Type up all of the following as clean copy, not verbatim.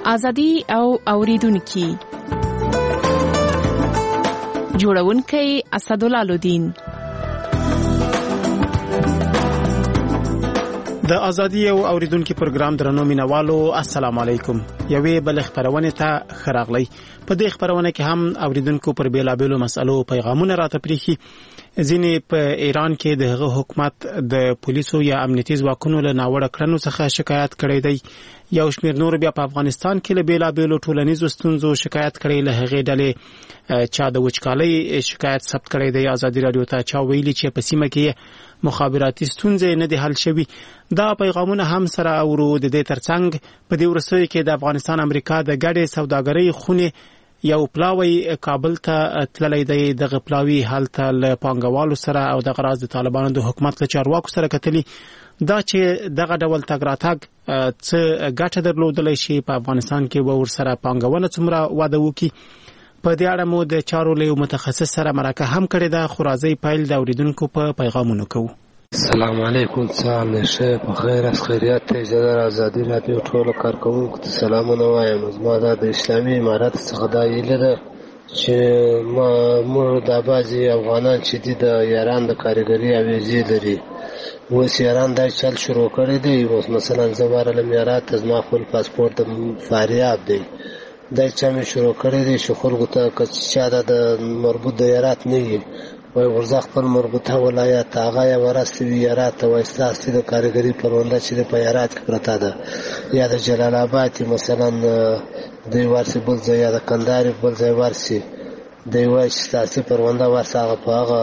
ازادي او اوریدونکو جوړونکي اسدالله لودین. د ازادي او اوریدونکو پروګرام درنو مینوالو السلام علیکم. یوې بل خبرونه ته خراغلی. په دې خبرونه کې هم اوریدونکو پر بیلابېلو مسالو پیغامونه راته پریخي. ځینې په ایران کې د حکومت د پولیسو یا امنیتي ځواکونو له ناوړه کړنو څخه شکایت کړی دی. یو شمېر نور بیا په افغانستان کې له بیلابېلو ټولنیزو ستونزو شکایت کړی. له هغې ډلې چا د وچکالۍ شکایت ثبت کړی دی. ازادي رادیو ته چا ویلي چې په سیمه کې مخابراتي ستونزې نه دي حل شوي. دا پیغامونه هم سره اورو. د دې ترڅنګ په دې ورسوي کې د افغانستان امریکا د ګډې سوداګرۍ خونې یو پلاوی کابل ته تللی دی. دغه پلاوی هلته له پانګوالو سره او د غراض د طالبانو د حکومت له چارواکو سره کتلی. دا چې دغه ډول تګ راتګ څه ګټه درلودلی شي په افغانستان کې به ورسره پانګونه څومره وده وکړي. په دې اړه مو د چارو له متخصص سره مرکه هم کړې ده. خو راځئ پیل د اوریدونکو په پیغامونو کوو. السلام علیکم. سلام نشه په خیر اس خیریت ته اجازه ازادي رادیو ټول کارکونکو ته سلامونه وایم. زما د اسلامي امارات څخه دا ویل ده چې موږ د بازي افغانان چې د ایران د کارګری اویزي لري اوس ایران دا چل شروع کړی دی. مثلا زماره امارات زما خپل پاسپورت فاریاب دی دا چې مې شروع کړی دی چې خلکو ته چې د مربوط د ایرات نه وي وای ورځ خپل مربوطه ولایت هغه یې ورسوي ایرات او استاسي د کارګری پرونده چې په ایرات کې پرته ده یا د جلال آباد مثلا د ورسي بل ځای یا د کندهار بل ځای ورسي د وای استاسي پرونده ورسره په هغه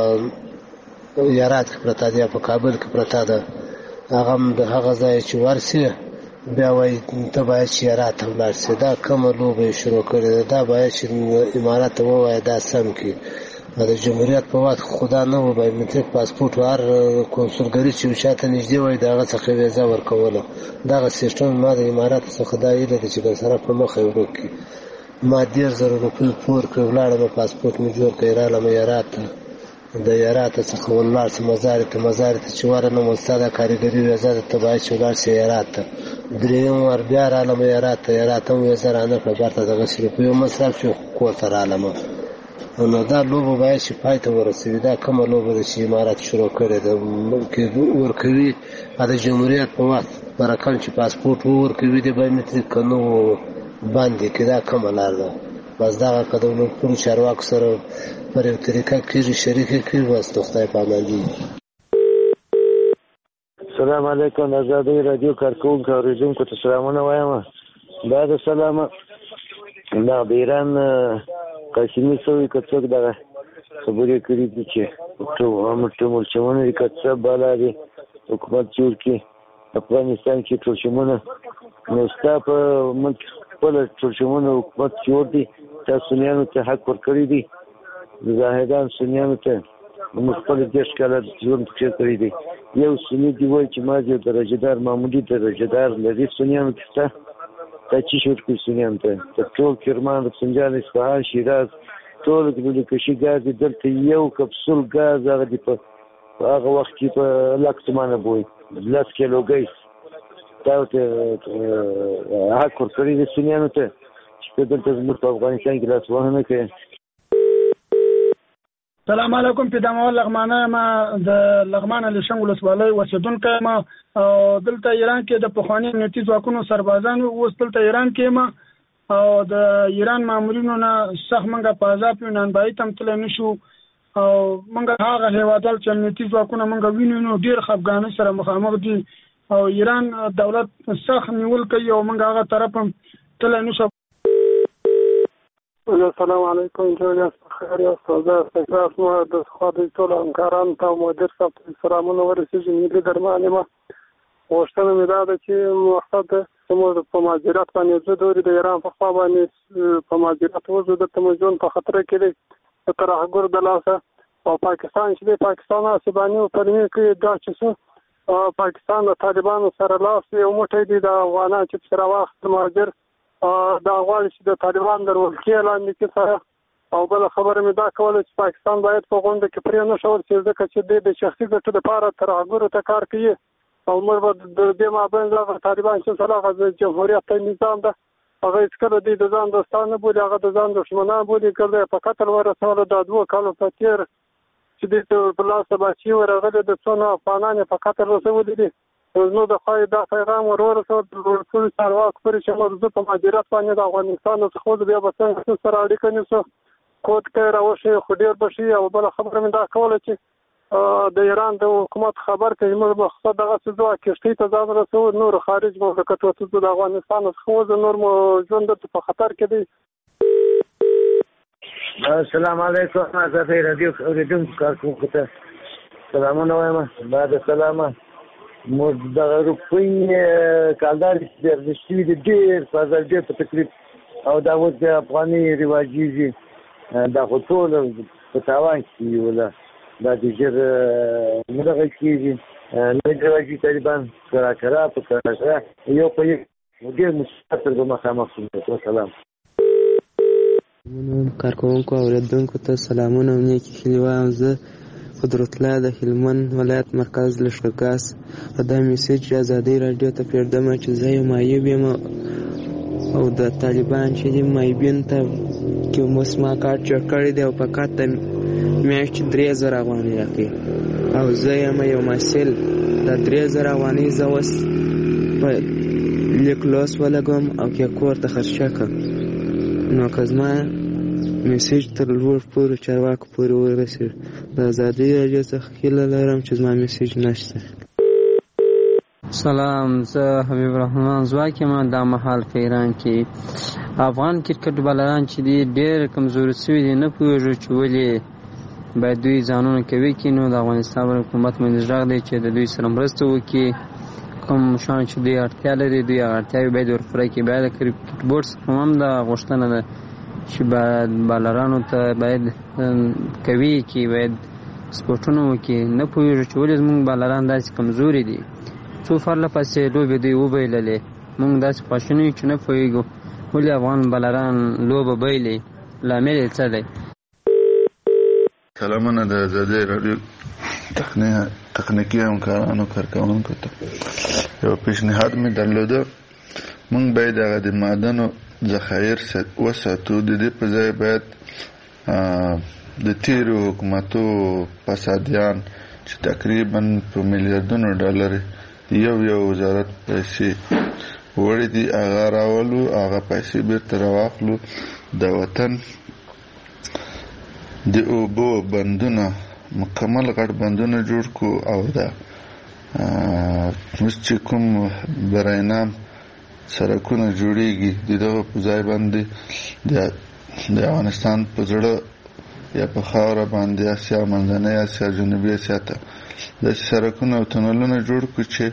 ایرات کې پرته ده په کابل کې پرته ده هغه د هغه ځای چې ورسي بیا وای ته باید چې ایرات ولاړ شي. دا کومه لوبه شروع کړې ده. دا باید چې امارات وای دا سم کې د جمهوریت په وخت خدا نه و به متریک پاسپورت هر کنسولګری چې وشاته نږدې وای داغه څخه ویزا ورکوله. دغه سیستم ما د امارات څخه دا ویل چې د سره په مخه ورکړي. ما 10000 روپۍ پور کړ ولاړم پاسپورت مې جوړ کړ رااله ایرات د ایرات څخه ولار چې مزار ته چې ورنه مستاده کارګری ویزا ته تبای شولار چې ایرات دریم ور بیا رااله ایرات هم ویزا رانه په برته دغه روپۍ مصرف شو کوته رااله نو دا لوبه باید چې پای ته ورسوي. دا کومه لوبه ده چې امارات شروع کړې ده ممکن ورکوي د جمهوریت په وخت برکان چې پاسپورت ورکوي د بایومټریک کنو باندې کې. دا کومه لار ده بس دا قدم په چارواکو سره پر یو طریقه کې شریک کوي. بس خدای په امان دي. السلام علیکم. ازادي رادیو کارکونکو اوریدونکو ته سلامونه وایم. دا د سلام دا د ایران قاسمي سوي کڅوک دا خبرې کړې دي چې ټول چمونه کڅه بالا دي حکومت جوړ کړي افغانستان کې ټول چمونه نو ستا په ملک خپل ټول چمونه حکومت جوړ دي. تاسو سنیانو ته حق ورکړی دي. زاهدان سنیانو ته خپل دیش کاله ژوند کړی دي. یو سنی دی وای چې ما یو درجهدار معمولی درجهدار لري سنیانو ته تا چې شو کې سنیان ته ټول کرمان سنجان اصفهان شیراز ټول د کشي ګاز دلته یو کپسول ګاز هغه دی په هغه وخت کې په لکسمانه بوي 10 کیلو ګیس دا ته حق ورکړي دي سنیانو ته چې دلته زموږ په افغانستان کې لاس وهنه کوي. السلام علیکم. پیدامول لغمانه ما د لغمانه لشنګ ولسوالۍ اوسیدونکو ما دلته ایران کې د پخوانی امنیتي ځواکونو سربازانو اوس دلته ایران کې ما او د ایران مامورینو نه سخت منګه په عذاب نن بای تم تل نشو او منګه هغه هیوادل چې امنیتي ځواکونه منګه وینو ډیر خفګان سره مخامخ دي او ایران دولت سخت نیول کوي او منګه هغه طرف تل نشو. السلام علیکم. جوړ خیر یاست. تاسو مو د خاطر ټول همکاران ته مدیر صاحب سلامونه ورسېږي. ملي درمانه ما وښتنه مې دا ده چې مقصد زموږ په ماجرات باندې زه دوی د ایران په خوا باندې په ماجرات وځو د تمجون په خطر کې دی تر هغه د لاسه او پاکستان چې د پاکستان اسبانیو پرمې کې دا چې پاکستان د طالبانو سره لاس یو موټی دی د افغانان چې سره واخت ماجر دا غواړي چې د طالبان درولکې لاندې کې سره او بل خبره مې دا کوله چې پاکستان باید په غونډه کې پرې نه شول چې ځکه چې د شخصي ګټو لپاره تر هغه ته کار کوي او موږ به د دې مابین د طالبان چې سره د جمهوریت نظام ده هغه هېڅکله دوی د ځان دوستان نه بولي، هغه د ځان دښمنان بولي. ګرده یې په قتل ورسوله. دا 2 کالو په تېر چې دوی ته په لاس د بچي ورغلي، د څو نه افغانان یې په قتل رسولي دي. زموږ د خوا دا پیغام ورسول ټولو چارواکو پورې چې موږ په مهاجرت باندې د افغانستان څخه وځو، بیا به څنګه سره اړیکه نیسو. کوټ کې راوشي خو ډېر به شي. او بله خبره مې دا کوله چې د ایران د حکومت خبر کوي موږ مقصد دغسې ځو کښتۍ ته ځان رسوو، نور خارج مملکت وځو، د افغانستان څخه وځو، نور مو ژوند دلته په خطر کې دی. السلام علیکم. آزادۍ راډیو اورېدونکو کارکوونکو ته سلامونه وایم. بعد سلامه موږ دغه روپۍ کالدار چې ارزښت شوي دي ډېر بازار ډېر په تکلیف، او دا اوس د افغاني رواجېږي. دا خو ټول په تاوان کې وله، دا د ژر نه دغه کېږي. نوی رواجي طالبان کراکرا په کراکرا یو په یو ډېر مشکلات سره به مخامخ شو. وسلام. کارکوونکو او اورېدونکو ته سلامونه او نیکې هیلې وایم. زه قدرت الله د هلمند ولایت مرکز لښکرګاه دا میسج ازادۍ راډیو ته پرېږدم چې زه یو معیوب یم او د طالبان چې دي معیوبین ته کې اوس ما کارت جوړ کړی دی او په کارت ته میاشتې 3000 افغانۍ راکوي او زه یم یو محصل. دا 3000 افغانۍ زه اوس په لیک لوست ولګوم او کې کور ته خرچه کړم. نو که زما میسیج تر لوړ پورې چارواکو پورې ورسېږي، د ازادۍ راډیو څخه هیله لرم چې زما میسیج نشته. سلام، زه حبیب الرحمن ځواک یم. دا مهال په ایران کې افغان کرکټ بالران چې دي ډېر کمزوري شوي دي، نه پوهېږو چې ولې باید دوی ځانونه کوي کې. نو د افغانستان حکومت باندې غږ دی چې د دوی سره مرسته وکړي. کوم شان چې دوی اړتیا لري، دوی اړتیاوې باید ورپوره کړي. بیا د کرکټ بورډ څخه هم دا غوښتنه ده چې باید بالرانو ته باید کوي کې باید سپورټونه وکړي. نه پوهېږو چې ولې زموږ بالران داسې کمزوري دي. څو پرله پسې لوبې دوی وبایللې، موږ داسې خواشیني یو چې نه پوهېږو ولې افغان بالران لوبه بایلي، لامل یې څه دی. سلامونه د ازادۍ راډیو تخنیکي همکارانو کارکوونکو ته یو پیشنهاد مې درلوده. موږ باید هغه د معدنو ذخایر وساتو، د دې په ځای باید د تیرو حکومتو فسادیان چې تقریبا په میلیاردونو ډالر یو وزارت پیسې وړي دي هغه راولو، هغه پیسې بیرته راواخلو، د وطن د اوبو بندونه مکمل غټ بندونه جوړ کو، او دا اوس چې کوم براینام سړکونه جوړیږي د دغه په ځای باندې د افغانستان په زړه یا په خاوره باندې اسیا منځنۍ اسیا جنوبي اسیا ته داسې سړکونه او تونلونه جوړ کړو چې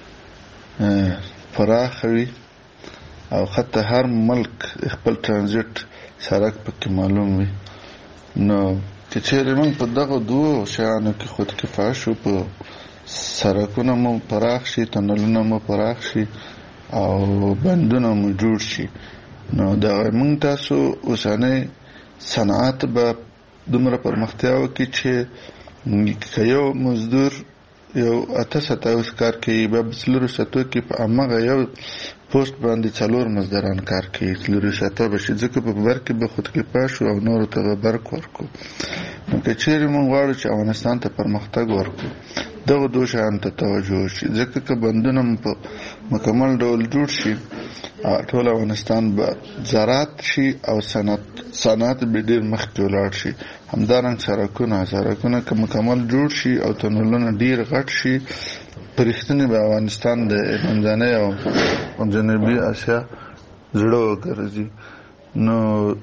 پراخ وي او حتی هر ملک خپل ترانزیت سړک پکې معلوم وي. نو که چیرې موږ په دغه دوو شیانو کې خودکفا شو، په سړکونه مو پراخ شي، تونلونه مو پراخ شي او بندونه مو جوړ شي، نو دغه موږ تاسو اوسنۍ صنعت به دومره پرمختیا وکړي چې که یو مزدور یو 8-7 کار کوي، به 4 کې په همغه یو پوسټ باندې 4 مزدوران کار کوي، 4 به شي، ځکه په بر کې به خودکفا شو او نورو ته به برق ورکړو. نو که چیرې موږ غواړو چې افغانستان ته پرمختګ ورکړو، دغه دوه شیانو ته توجه وشي، ځکه که بندونه په مکمل ډول جوړ شي ټول افغانستان به زراعت شي او صنعت به ډېر مخکې ولاړ شي. همدارنګه سړکونه که مکمل جوړ شي او تونلونه ډېر غټ شي، په رښتینې به افغانستان د منځنۍ او جنوبي اسیا زړه وګرځي. نو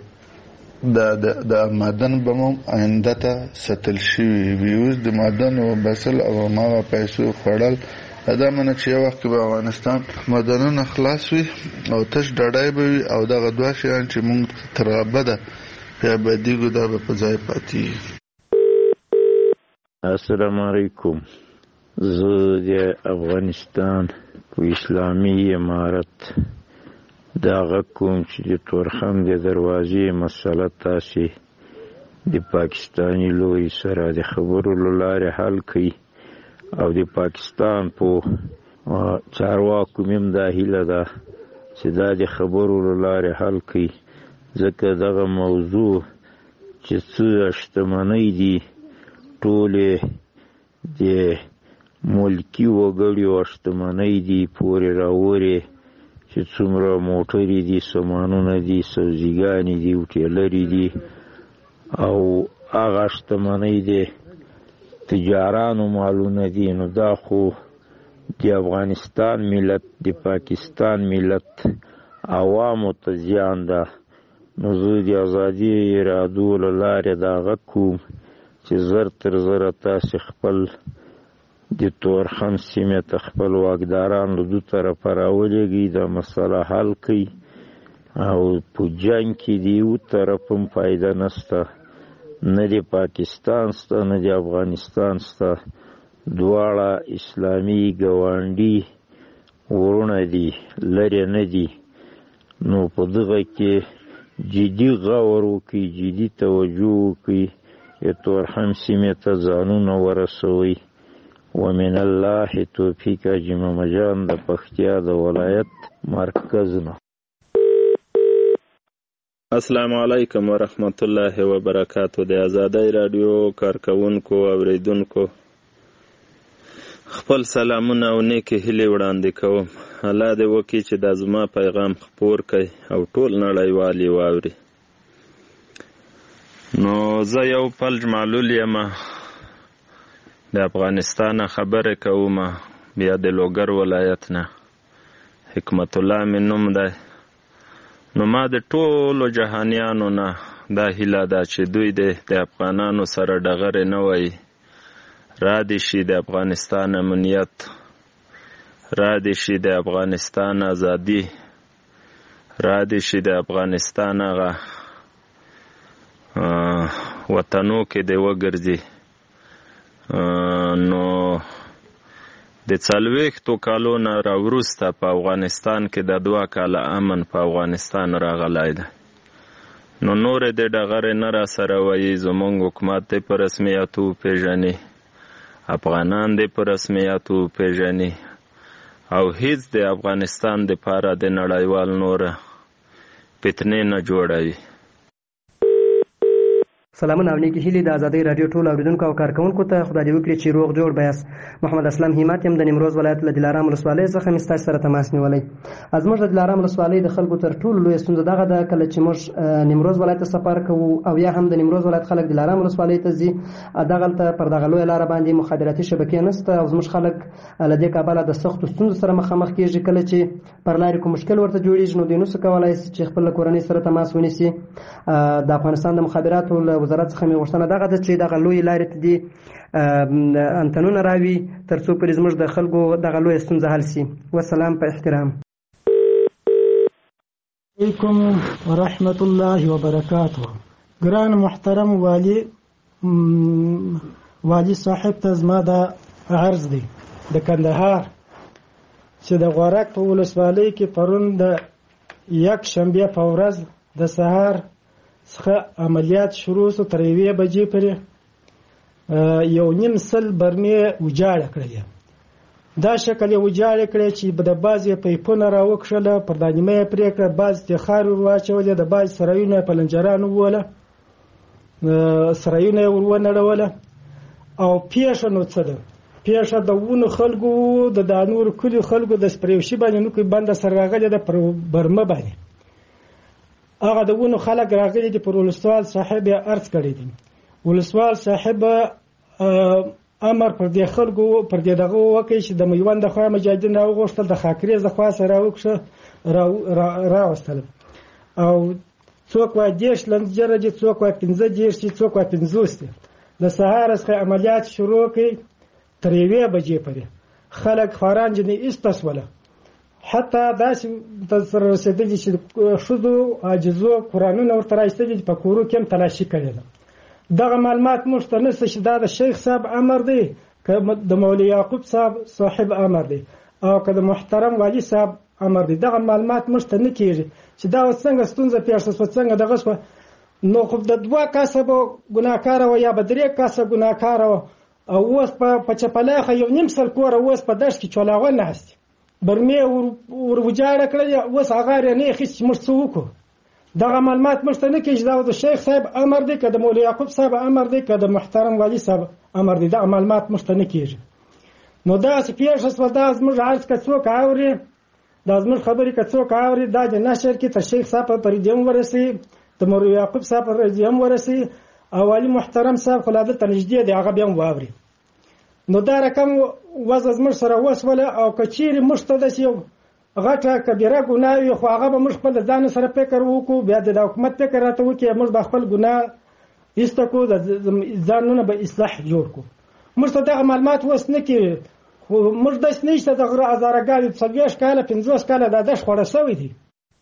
د معدن به مو آینده ته ساتل شوي وي. اوس د معدن وباسل او هماغه پیسو خوړل دا منه چې یو وخت کې به افغانستان معدنونه خلاص وي او تش ډاډی به وي، او دغه دوه شیان چې موږ تر ابده په ابدیږو دا به په ځای پاتې. السلام علیکم. زه د افغانستان په اسلامي امارت دغه کوم چې د تورخم د دروازې مسله تاسې د پاکستاني لوري سره د خبرو له لارې حل کړي، او د پاکستان په چارواکو مې هم دا هیله ده چې دا د خبرو له لارې حل کړي، ځکه دغه موضوع چې څه شتمنۍ دي ټولې د ملکي وګړیو شتمنۍ دي پورې راورې، چې څومره موټرې دي، سامانونه دي، سبزیګانې دي، هوټلرې دي، او هغه شتمنۍ د تجارانو مالونه دي. نو دا خو د افغانستان ملت، د پاکستان ملت عوامو ته زیان ده. نو زه د ازادي ارادو له لارې دا غږ کوم چې زر تر زره تاسې خپل د تورخم سیمې ته خپل واکداران له دو طرفه راولېږئ، دا مسله حل کړئ، او په جنګ کې د یو طرف هم فایده نشته، نه د پاکستان سته نه د افغانستان سته، دواړه اسلامي ګاونډي ورونه دي، لرې نه دي. نو په دغه کې جدي غور وکړئ، جدي توجه وکړئ، د تورخم سیمې ته ځانونه ورسوئ. ومن الله توفیق. حاجي محمد جان د پکتیا د ولایت مرکز نه. السلام علیکم ورحمت الله وبرکاتو. د آزادۍ رادیو کارکونکو اوریدونکو خپل سلامونه او نیکې هیلې وړاندې کوم. الله دې وکړي چې دا زما پیغام خپور کړي او ټول نړیوال یې واوري. نو زه یو فلج معلول یم، د افغانستان خبرې کوم، بیا د لوګر ولایت نه. حکمت الله مې نوم دی. نو ما د ټولو جهانیانو نه دا هیله ده چې دوی د افغانانو سره ډغرې نه وایي، را دې شي د افغانستان امنیت، را دې شي د افغانستان ازادي، را دې شي د افغانستان هغه وطنو کې دې وګرځي. نو د 40 کالو نه راوروسته په افغانستان کې د 2 کاله امن په افغانستان راغلی دی. نو نورې د ډغرې نه را سره وایي، زمونږ حکومت دې په رسمیت وپېژني، افغانان دې په رسمیت وپېژني، او هیڅ د افغانستان دپاره د نړیوال نوره فتنې نه جوړوي. سلامونه او نیکی هیلې د آزادۍ رادیو ټول اوریدونکو او کارکونکو ته خدای دې وکړي چې روغ جوړ بیاست. محمد اسلم همت یم د نیمروز ولایت له دلارام ولسوالۍ څخه مې ستاسو سره تماس نیولی. زموږ د دلارام ولسوالۍ د خلکو تر ټولو لویه ستونزه دغه ده، کله چې موږ نیمروز ولایت ته سفر کوو او یا هم د نیمروز ولایت خلک دلارام ولسوالۍ ته ځي، دغلته پر دغه لویه لاره باندې مخابراتي شبکې نشته او زموږ خلک له دې کبله د سختو ستونزو سره مخامخ کېږي. کله چې پر لارې کوم مشکل ورته جوړېږي نو دوی نشي کولی چې خپل کورنۍ سره تماس ونیسي. د افغانستان د مخابراتو له وزارت څخه مې غوښتنه دغه ده چې دغه لویې لارې ته دې انتنونه راوي تر څو پرې زموږ د خلکو دغه لویه ستونزه حل شي. والسلام په احترام. علیکم ورحمت الله وبرکاته. ګران محترم والی صاحب ته زما د عرض دی د کندهار چې د غورک په ولسوالۍ کې پرون د یک شنبه په ورځ د سهار څخه عملیات شروع شو، تر 1 بجې پورې 1.5 برمې وجاړه کړې. دا شکل یې وجاړه کړې چې د بعضې پیپونه راوکښله، پر دانیمه یې پرې کړه، بعضې ته خاورې ور واچولې، د بعضې سرایونه یې په لنجرانو ووله، سرایونه یې ور ونړوله. او پیښه نو څه ده؟ پیښه د ونو خلکو د نورو کلیو خلکو د سپریوشي باندې نو کې بنده سره راغلې ده پر برمه باندې. هغه د ونو خلک راغلي دي، پر ولسوال صاحب یې عرض کړی دی. ولسوال صاحب امر پر دې خلکو پر دې دغه وکړي چې د میوند د خوا مجاهدین راوغوښتل، د خاکریز د خوا سره راوستل، او څوک وایي 10 لنجره دي، څوک وایي 15 دي، څوک وایي 50 دي. د سهار څخه عملیات شروع کړي تر 1 بجې پورې خلک خواران جنې ایستاسوله، حتی داسې سره رسېدلي چې ښځو عاجزو قرآنونه ورته رایستلي په کورو کې هم تلاشي کړې ده. دغه معلومات موږ ته نشته چې دا د شیخ صاحب امر دی که د مولوي یعقوب صاحب امر دی او که د محترم والي صاحب امر دی. دغه معلومات موږ ته نه کېږي چې دا اوس څنګه ستونزه پېښه شوه، څنګه دغه شوه. نو خو د 2 کسه به ګناهکاره وه یا به 3 کسه ګناهکاره وه، او اوس په چپلیخه 1.5 کوره اوس په دشت کې چولاغه ناست. برمې ور وجاړه کړل، اوس هغه نه اخیست چې موږ څه وکړو. دغه معلومات موږ ته نه کېږي چې دا د شیخ صاحب امر دی که د مولوي یعقوب صاحب امر دی که د محترم والي صاحب امر دی. دغه معلومات موږ ته نه کېږي. نو داسې پېښه شوه، دا زموږ عرض که څوک اوري، دا زموږ خبرې که څوک اوري، دا د نشر کې تر شیخ صاحب په رادیو هم ورسي، د مولوي یعقوب صاحب په رادیو هم ورسي، او والي محترم صاحب خو لا دلته نږدې دی، هغه بیا هم واوري. نو دا رقم وضع زموږ سره وسوله، او که چیرې موږ ته داسې یو غټه کبیره ګناه وي، خو هغه به موږ خپل ځان سره فکر وکړو، بیا د حکومت فکر راته وکړي، موږ به خپل ګناه ایسته کړو، د ځانونه به اصلاح جوړ کړو. موږ ته دغه معلومات اوس نه کېږي، خو موږ داسې نه شته د غره هزارهګانې 40 کاله 50 کاله دا دښت خوړه شوی دی.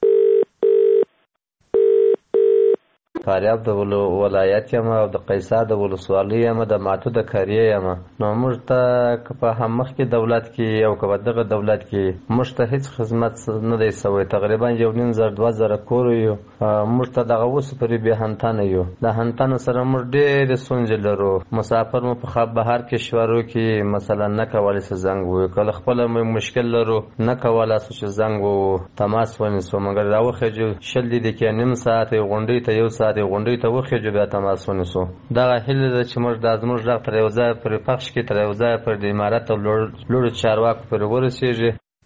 فاریاب د ولایت یم او د قیصر د ولسوالۍ یم، د ماتو د کاریې یم. نو موږ ته که په هم مخکې دولت کې او که په دغه دولت کې موږ ته هیڅ خدمت نه دی سوی. تقریبا 1,500-2,000 کور یو، موږ ته دغه اوس پرې بې هنتنه یو. د هنتنو سره موږ ډېرې ستونزې لرو. مسافر مو په بهر کشورو کې مثلا نه کولی چې زنګ ووهو، کله خپله مشکل لرو نه کولی شو چې زنګ ووهو تماس ونیسو، مګر راوخېږو 20 دقیقې نیم ساعت غونډۍ ته 1 ساعت غونډۍ ته وخېږو بیا تماس ونیسو. دغه هیله ده چې موږ دا زموږ غږ تر یو ځایه پورې پخش کړي، تر یو ځایه پورې د امارت او لوړو چارواکو پورې ورسېږي.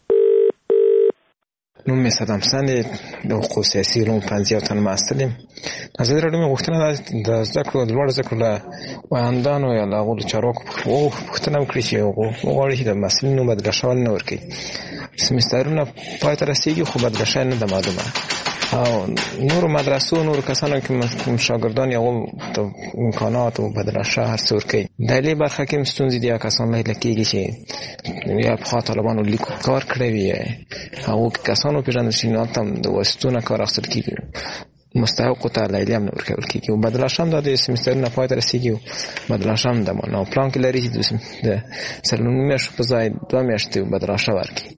نوم مې صدام حسن دی، د حقوقو سیاسي علومو پوهنځي او تن محصل یم. ازادي راډیو مې غوښتنه ده د زده کړو د لوړو زده کړو له ویاندانو یا له هغو له چارواکو پوښتنه وکړي چې وغواړي چې د محصلینو بدله شول نه ورکوي. سمسترونه پای ته رسېږي خو بدله شوی نه ده معلومه، او نورو مدرسو نورو کسانو کې شاګردان یا د امکانات او بدله شوه هر څه ورکوي. د دې برخه کې هم ستونزې دي، کسان لیدل کېږي چې یا پخوا طالبانو لیکو کار کړی وي، هغو کسانو پېژندل شي نو هلته هم د واسطو نه کار اخیستل کېږي، مستحقو ته لیلیه هم نه ورکول کېږي. او بدله شوه هم دا د سمسترونه پای ته رسېږي، بدله شوه هم ده نو پلان کې لري چې د 9 میاشتو په ځای 2 میاشتې بدله شوه ورکړي.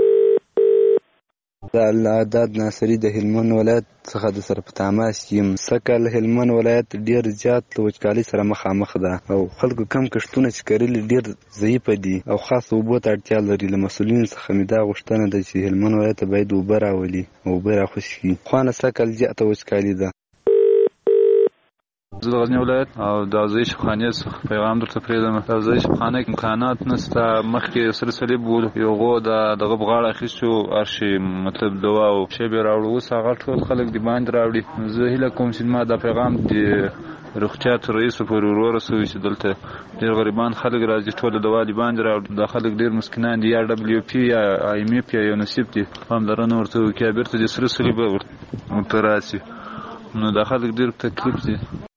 د العداد ناصري د هلمند ولایت څخه د سره په تماس یم. سږکال هلمند ولایت ډیر زیات له وچکالۍ سره مخامخ ده، او خلکو کم کښتونه چې کرلي ډیر ضعیفه دي او خاص اوبو ته اړتیا لري. له مسؤلینو څخه مې دا غوښتنه ده چې هلمند ولایت ته باید اوبه راولي او اوبه راخوشي کړي. خوانه سږکال زیاته وچکالي ده. زه د غزني ولایت او د اوزې شفخانې څخه پیغام درته پرېږدم. د اوزې شفخانه کې امکانات نشته. مخکې سره صلیب و، یو غو دغه په غاړه اخیستو ارشي مطلب دوا او شی به راوړو، اوس هغه ټول خلک د باندې راوړي. زه هیله کوم چې ما دا پیغام د روغتیا تر رئیسو پورې ورسوي چې دلته ډېر غریبان خلک راځي، ټول دوا د باندې راوړي. دا خلک ډېر مسکینان دي، یا WP یا IMF یا یونیسف دي، پاملرنه ورته وکړي، بیرته د سره صلیب ورته راسي. نو دا خلک ډېر تکلیف دي.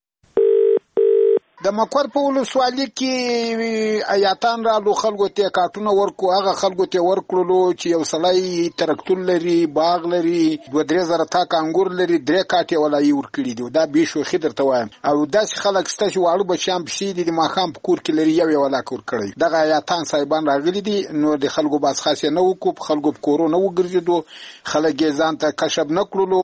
د مکور په ولسوالۍ کې ایاتان رالو، خلکو ته کارتونه ورکو، هغه خلکو ته ورکړلو چې یو سړی ترکتور لري، باغ لري، 2-3 زره تاک انګور لري، 3 کاټې ولایي ورکړي دي. دا به شوخي درته وایم. او داسې خلک شته چې واړه بچیان پسې دي، د ماښام په کور کې لري یو ولاک ورکړی. دغه ایاتان صاحبان راغلي دي، نو د خلکو باز خاصه نه وکړو، خلکو په کورو نه وګرځېدو، خلک یې ځان ته کشف نه کړلو.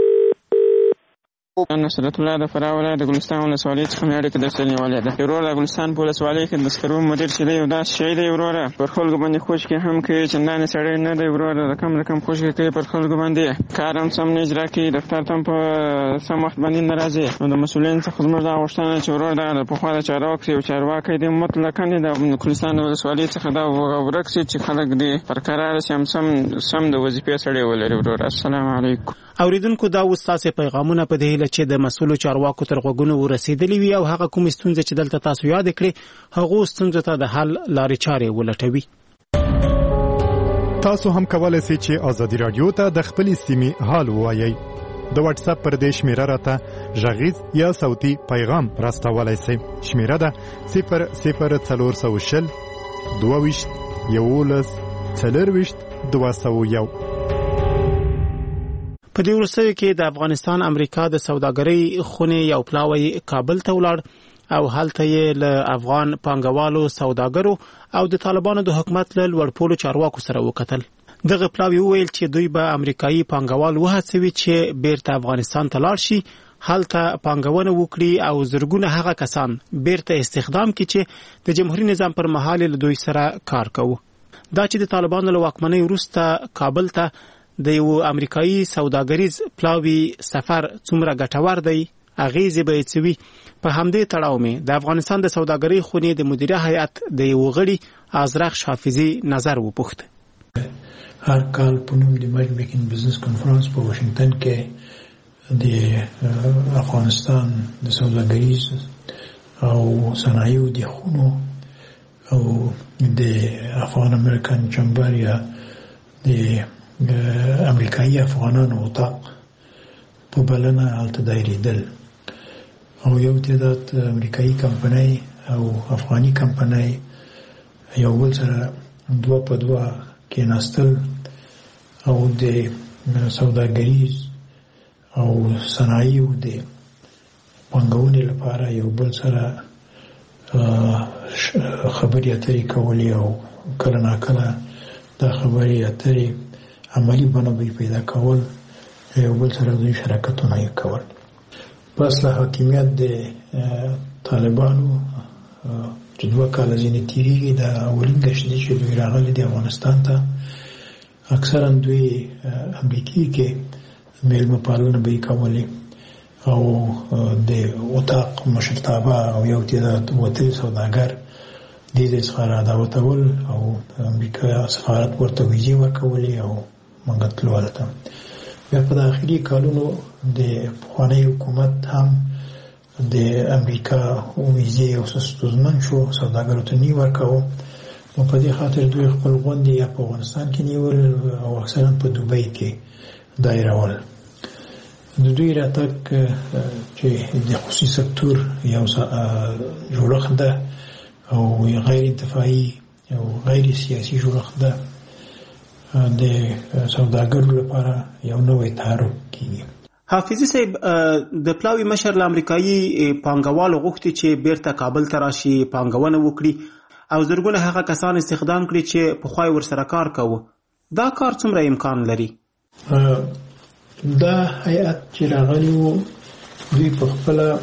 نصرت الله د فراه ولایت د ګلستان ولسوالۍ څخه مې اړیکه درته نیولې ده. ورور د ګلستان په ولسوالۍ کې د سکرو مدیر چې دی یو داسې شی دی وروره، پر خلکو باندې خوشکې هم کوي، چندانې سړی نه دی وروره، رقم خوشکې کوي پر خلکو باندې، کار هم سم نه اجرا کوي، دفتر ته هم په سم وخت باندې نه راځي. نو د مسؤلینو څخه زموږ دا غوښتنه چې ورور دغه پخوا د چارواکي یو چارواکی دی مطلقاً د ګلستان ولسوالۍ څخه دا ورک شي چې خلک دې پر قرار شي، هم سم د وظیفې سړی ولري وروره. السلام علیکم. اوریدونکو دا اوس تاسو پیغامونه په دې هیله چې د مسؤلو چارواکو تر غوږونو ورسېدلې وي، او هغه کوم ستونزې چې دلته تاسو یاد کړې هغه ستونزو ته د حل لارې چارې ولټوي. تاسو هم کولای شئ چې ازادي رادیو ته د خپل سیمې حال ووایئ. د واتس اپ پر دې شمیره راته غږیز یا صوتي پیغام راستولای شئ. شمیره ده 00420 22 11 24 201. په دې وروستیو کې د افغانستان امریکا د سوداګرۍ خونې یو پلاوی کابل ته ولاړ، او هلته یې له افغان پانګوالو، سوداګرو او د طالبانو د حکومت له لوړپوړو چارواکو سره وکتل. دغه پلاوی وویل چې دوی به امریکایي پانګوال وهڅوي چې بیرته افغانستان ته لاړ شي، هلته پانګونه وکړي او زرګونه هغه کسان بیرته استخدام کړي چې د جمهوریت نظام پر مهال له دوی سره کار کوي. دا چې د طالبانو له واکمنۍ وروسته کابل ته د یو امریکایي سوداګریز پلاوي سفر څومره ګټور دی، اغیزې به یې څه وي. په همدې تړاو مې د افغانستان د سوداګرۍ خونې د مدیره هیئت د یو غړي ازرق حافظي نظر وپوښت. هر کال په نوم د مرج میکینګ بزنس کانفرنس په واشنگټن کې د افغانستان د سوداګریز او صنایعو د خونو او د افغان امریکن چمبر یا د امریکایي افغانانو اتاق په بلنه هلته دایریدل او یو تعداد امریکایي کمپنۍ او افغاني کمپنۍ یو بل سره دوه په دوه کېناستل او د سوداګریز او صنایعو د پانګونې لپاره یو بل سره خبرې اترې کولې او کله ناکله دا خبرې اترې عملي بڼه به پیدا کول، یو بل سره دوی شراکتونه یې کول. پس له حاکمیت د طالبانو چې 2 کاله ځینې تېرېږي، د اولین ګشت دی چې دوی راغلي د افغانستان ته. اکثرا دوی امریکې کې میلمه پالنه به یې کولې او د اتاق مشرتابه او یو تعداد وتلي سوداګر دې ځای څخه رادعوتول او امریکا سفارت ورته ویزې ورکولې او موږ تلو هلته. بیا په داخلي کالونو د پخواني حکومت هم د امریکا ویزې او ستونزمن شو، سوداګرو ته نه ورکاوه. نو په دې خاطر دوی خپل غونډې یا په افغانستان کې نیول او اکثرا په دوبۍ کې دایرول. د دوی راتګ چې د خصوصي سکتور یو جوړښت ده او غیر انتفاعي او غیر سیاسي جوړښت ده، د سوداګرو لپاره یو نوی تحرک کیږي. حافظي صاحب، د پلاوي مشر له امریکایي پانګوالو غوښتي چې بیرته کابل ته راشي، پانګونه وکړي او زرګونه هغه کسان استخدام کړي چې پخوا یې ورسره کار کاوه. دا کار څومره امکان لري؟ دا هیئت چې راغلی و دوی په خپله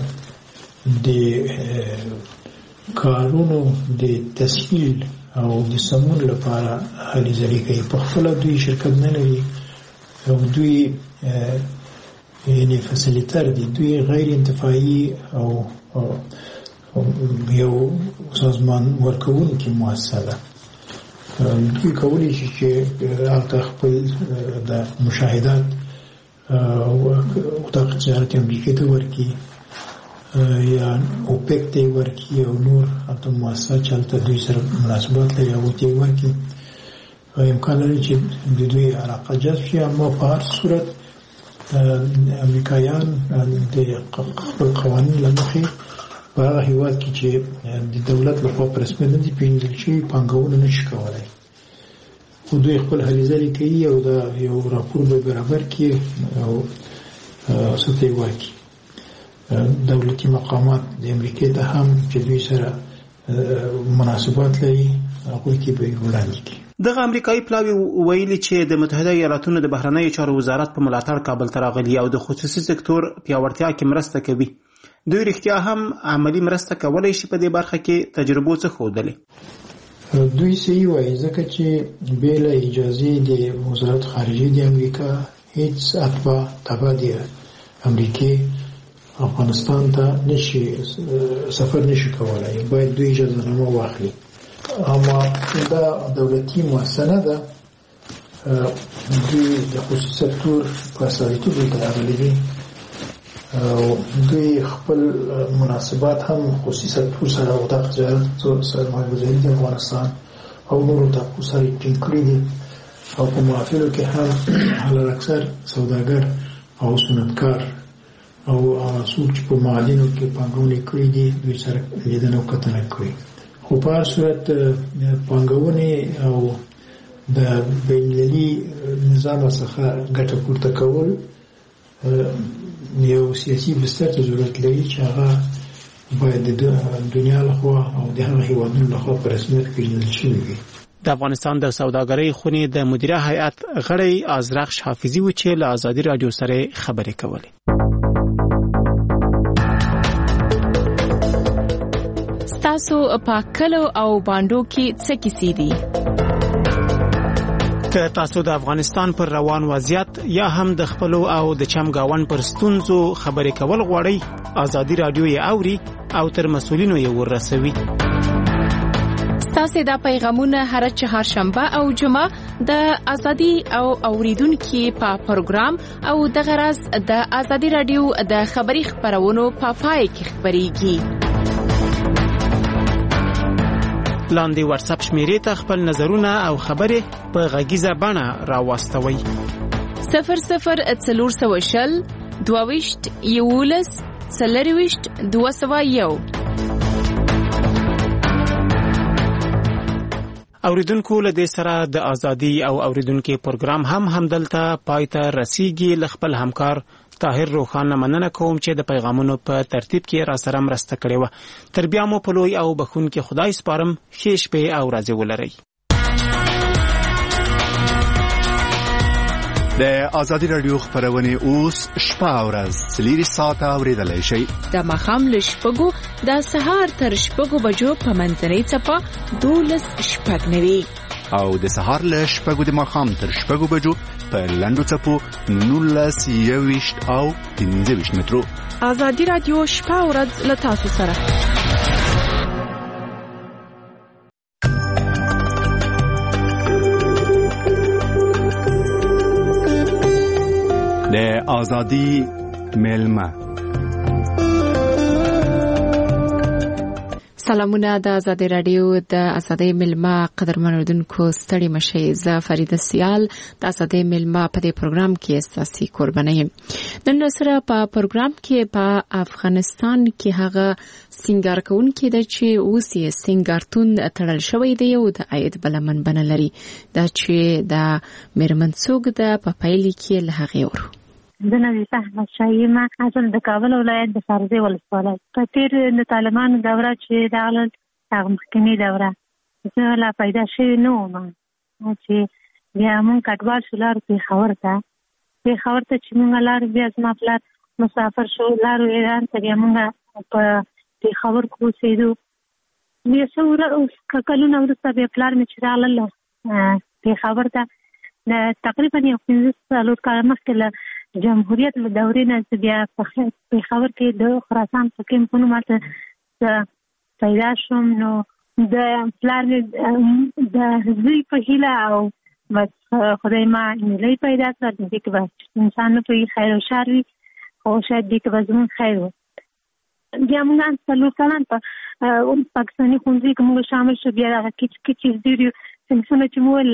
د کارونو د تسهیل او د سمون لپاره هلې ځلې کوي. په خپله دوی شرکت نه لري او دوی یعنی فسیلیتر دي، دوی غیر انتفاعي او یو سازمان ورکوونکې مؤسسه ده. دوی کولی شي چې هلته خپل د مشاهدات اتاق تجارت امریکې ته ورکړي یا اوپیک ته یې ورکړي او نور هلته مؤسسات چې هلته دوی سره مناسبات لري هغوی ته یې ورکړي. امکان لري چې د دوی علاقه جذب شي، اما په هر صورت امریکایان د خپل قوانین له مخې په هغه هېواد کې چې د دولت لخوا په رسمیت نه دي پېژندل شوي پانګونه نه شي کولی، خو دوی خپل هلې ځلې کوي او دا یو راپور به برابر کړي او څه ته یې ورکړي. دولتي مقامات د امریکې ته هم چې دوی سره مناسبات لري هغوی کې به یې وړاندې کړي. دغه امریکایي پلاوي ویلي چې د متحده ایالاتونو د بهرنیو چارو وزارت په ملاتړ کابل ته راغلي او د خصوصي سکتور پیاوړتیا کې مرسته کوي. دوی رښتیا هم عملي مرسته کولی شي په دې برخه کې تجربو څه ښودلې؟ دوی صحیح وایي، ځکه چې بې له اجازې د وزارت خارجه د امریکا هیڅ اتباع تبع د امریکې افغانستان ته نشي سفر نشي کولی، باید دوی اجازه نامه واخلي. اما دا دولتي مؤسسه نه ده، دوی د خصوصي سکتور په استازیتوب کې راغلي دي او دوی خپل مناسبات هم خصوصي سکتور سره او د تجارت سرمایه گذاري د افغانستان او نورو ټاپو سره ټینګ کړي دي او په محافلو کې هم حالانکه سوداګر او صنعتکار او څوک چې په معادنو کې پانګونه کړې دي دوی سره لیدنه او کتنه کوي. خو په هر صورت پانګونې او د بین‌المللي نظام څخه ګټه پورته کول یو سیاسي بستر ته ضرورت لري چې هغه باید د دنیا لخوا او د هغه هیوادونو لخوا په رسمیت پیژندل شوي وي. د افغانستان د سوداګرۍ خونې د مدیره هیئت غړی ازرق حافظي و چې له ازادي رادیو سره خبرې کولې. ستاسو په کلو او باندو کې څه کیسې دي؟ که تاسو د افغانستان پر روان وضعیت یا هم د خپلو او د چمګاون پر ستونزو خبرې کول غواړئ ازادي رادیو یې اوري او تر مسؤلینو یې ورسوي. تاسو دا پیغامونه هر چهارشنبه او جمعه د ازادي او اوریدونکو په پروګرام او د غرض د ازادي رادیو د خبري خبرونو په پای کې خبريږي. لاندې واتس اپ شمیرې ته خپل نظرونه او خبرې په غږیزه بڼه راوستوئ. 0040 22 11 40 201. اوریدونکو له دې سره د ازادي او اوریدونکو پروګرام همدلته پایته رسیدي. ل خپل همکار طاهر روخان مننه کوم چې د پیغامونو په ترتیب کې را سره مرسته کړې و. تر بیا مو په لوی او بخون کې خدای سپارم. ښه شپه او ورځ ولرئ. د ازادي رادیو خبرونه اوس شپه او ورځ 3 ساعته اوریدلای شئ. د مخام ل شپږو د سهار تر شپږو بجو په منځنۍ چپه 12:09 او د سهار ل شپږو د مخام تر شپږو بجو په لاندو چپو 19:20 او 15 مترو. ازادي رادیو شپه او ورځ له تاسو سره. د ازادي ملما. سلامونه د ازادي رادیو د ازادي ملما قدرمن اوریدونکو ستړي مشئ. زه فریده سیال د ازادي ملما په دې پروګرام کې اساسي قرباني یم. نن سره په پروګرام کې په افغانستان کې هغه سنگار کوونکې د چې اوس یې سنگارتون تړل شوی دی او د عاید بلمن بنه لري دا چې د میرمن څوک د په پایلې کې له هغه ورو زه نظیفه احمد شاهیمه اصل د کابل ولایت د سارزي ولسوالۍ په تیر د طالبانو دوره چې د هغه مخکنی دوره زه لا پیدا شوی نه وم چې بیا مونږ کډوال شو لار پېښور ته چې مونږ لار بیا زما پلار مسافر شو لارو ایران ته بیا مونږ په پېښور کې اوسېدو. بیا څو کلونه وروسته بیا پلار مې چې راغله پېښور ته تقریبا یو 15 کاله مخکې له جمهوریت له دورې نه بیا په پېښور کې د خراسان په کمپونو ماته پیدا شوم. نو د پلار مې د زوی په هیله او بس خدای ما نلۍ پیدا کړه دې کې بس انسان په خیر او شر وي او شاید دې کې به زموږ خیر و. بیا موږ څلور کلان په پاکستاني ښوونځي کې موږ شامل شو. بیا هغه کچ ډېر څنګه چې موږ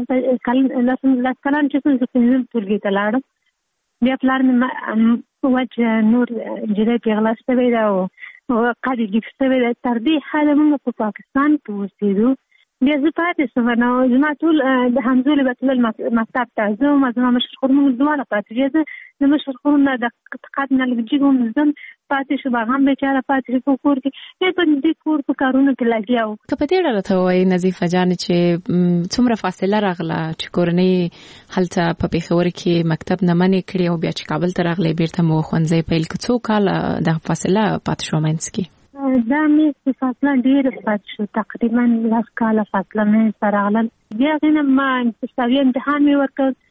لس کلان چې څنګه پنځم ټولګي ته لاړم. بیا پلار مې وجه نور جدي پیغلا شوی دا او قاعده کې شوی دا تر دې حاله موږ په پاکستان کې اوسېدو. بیا زه پاتې شوم نو زما ټول د همزولې به تلل مکتب ته ځم. زما مشر خور موږ دواړه پاتې شو. د مشر خور نه د تقاعد نه لږ جګ هم زم پاتې شو. هغه هم بیچاره پاتې شو په کور کې په دې کور په کارونو کې لګیا و. که په دې ډول ته وایي نظیفه جان چې څومره فاصله راغله چې کورنۍ هلته په پېښور کې مکتب نه منې کړې او بیا چې کابل ته راغلې بیرته مو ښوونځی پیل کړ څو کاله د فاصله پاتې شو منځ کې؟ دا مې فاصله ډېره پاتې شو تقریبا 10 کاله فاصله مې سره راغله. بیا هغې ما انتسابي امتحان مې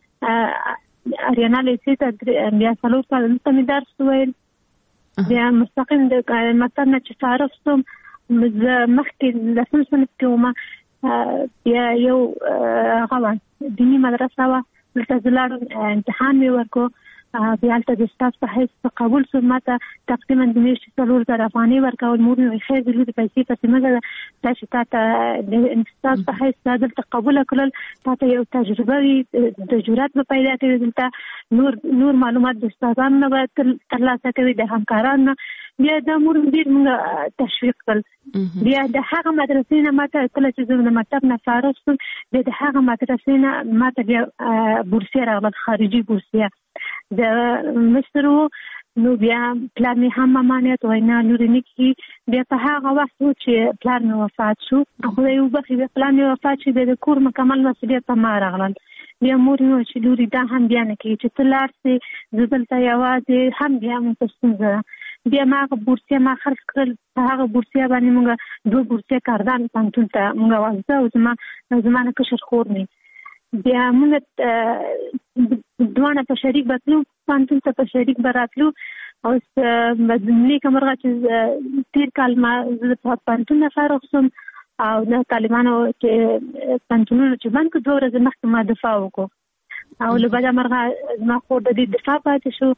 ورکړ اریانا لیسې ته. بیا 4 کاله دلته مې درس وویل. بیا مستقیم د مکتب نه چې فارغ شوم زه مخکې 10 صنف کې وم. بیا یو هغه دیني مدرسه وه دلته زه لاړم امتحان مې ورکړ. بیا هلته د استاد په حیث قبول شوم. ماته تقریبا د میاشتې 4,000 افغانۍ ورکول. مور مې خیر د لورې پیسې پسې مه ځه دا چې تا ته د استاد په حیث تا دلته قبوله کړل تا ته یو تجربه وي د جرات به پیدا کوي دلته نور معلومات د استادانو نه به ترلاسه کوي د همکارانو نه. بیا دا مور مې ډېر موږ تشویق کړل. بیا د هغه مدرسې نه ماته کله چې زه د مکتب نه فارغ شوم بیا د هغه مدرسې نه ماته بیا بورسیه راغله خارجي بورسیه د مصر و. نو بیا پلار مې هم امانت وینا لورې نه کړي. بیا په هغه وخت و چې پلار مې وفات شو خدای وبخښي. بیا پلار مې وفات شو بیا د کور مکمل مسؤلیت په ما راغلل. بیا مور مې وویل چې لورې دا هم بیا نه کړي چې ته لاړ سې زه دلته یوازې هم بیا مې په ستونزه ده. بیا ما هغه بورسیه ما خرڅ کړل. په هغه بورسیه باندې موږ 2 بورسیه کاردان پوهنتون ته موږ واځو او زما نه کشر خور مې بیا موږ دوانه په شریک بتلو پانتون ته په شریک براتلو او نیک مرغه چې تیر کال ما د پانتون نه فارغ شوم او د طالبانو چې پانتونونو چې بند کړ 2 ورځې مخکې ما دفاع وکړو او له بده مرغه زما خور د دې دفاع پاتې شو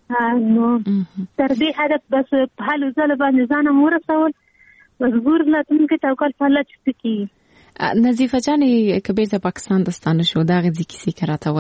نو تر دې هدف بس په حال ځل باندې ځان ورسول مجبور لاتونکو توکل په الله چې کی نظیفه جانې کبیر د پاکستان دستانه شو دا غږی کیسې کراته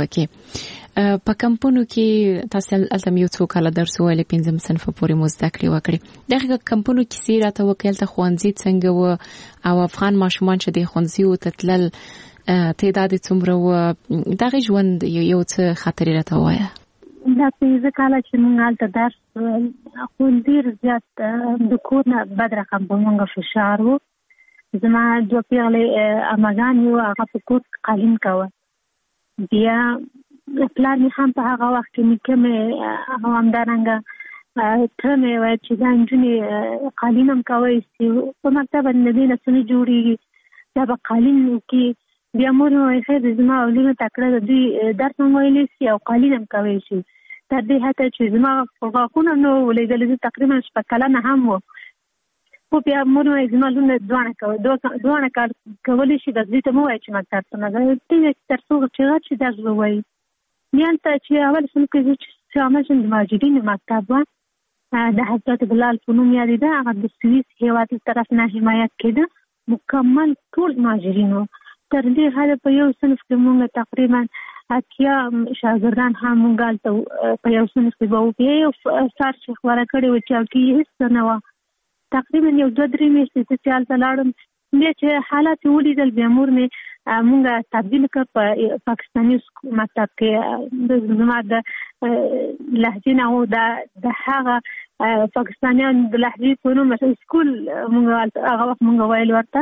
وکي په کمپونو کې تاسو التم یو څو کال درس ویلې 5 صنف پورې مزدکړې وکړي دغه کمپونو کیسې راته وکیل ته خوانزي څنګه و او افغان ماشومان چې د خوانزي او تتلل تعداد څومره و دغه ژوند یو څه خطر راته وایا دا 5 کال چې موږ الته درس خو ډیر زیات د کور نه بد رقم په موږ فشار وو زما 2 پیغلې اماګان یو هغه په کور قالین کاوه بیا پلان می هم په هغه وخت کې کومه همدارنګه ته مې وای چې دا انجونی قالینم کوي چې په مکتب باندې نه سنې جوړیږي دا به قالین کې بیا مور وای خیر زما اولینو تکړه د دې درس ویلې سي او قالینم کوي شي تر دې هته چې زما غاښونه نو ولېدل تقریبا 6 کلنه هم وو خو بیا مور وای زما لونه دوانه کوي دوانه کار کولی شي د دې ته مو وای چې مکتب ته نه غوښتي تر څو چې درس ووایي نیان ته چې اول څنګه چې عامه د ماجدین مکتب د حضرت بلال فنون یادی ده هغه د سویس هیواد طرف نه حمایت کړي مکمل ټول ماجرینو تر دې حاله په یو صنف کې موږ تقریبا اتیا شاګردان هم موږ ته په یو صنف کې وو په سار چې خبره کړې و چې کې هیڅ نه و تقریبا یو 2-3 میاشتې چې حالت لاړم بیا چې حالات ولیدل بیا مور مې موږ تبدیل کړ په پاکستاني مکتب کې د زما د لهجې نه او د هغه پاکستانیان د لهجې په نوم سکول موږ هغه وخت موږ ویل ورته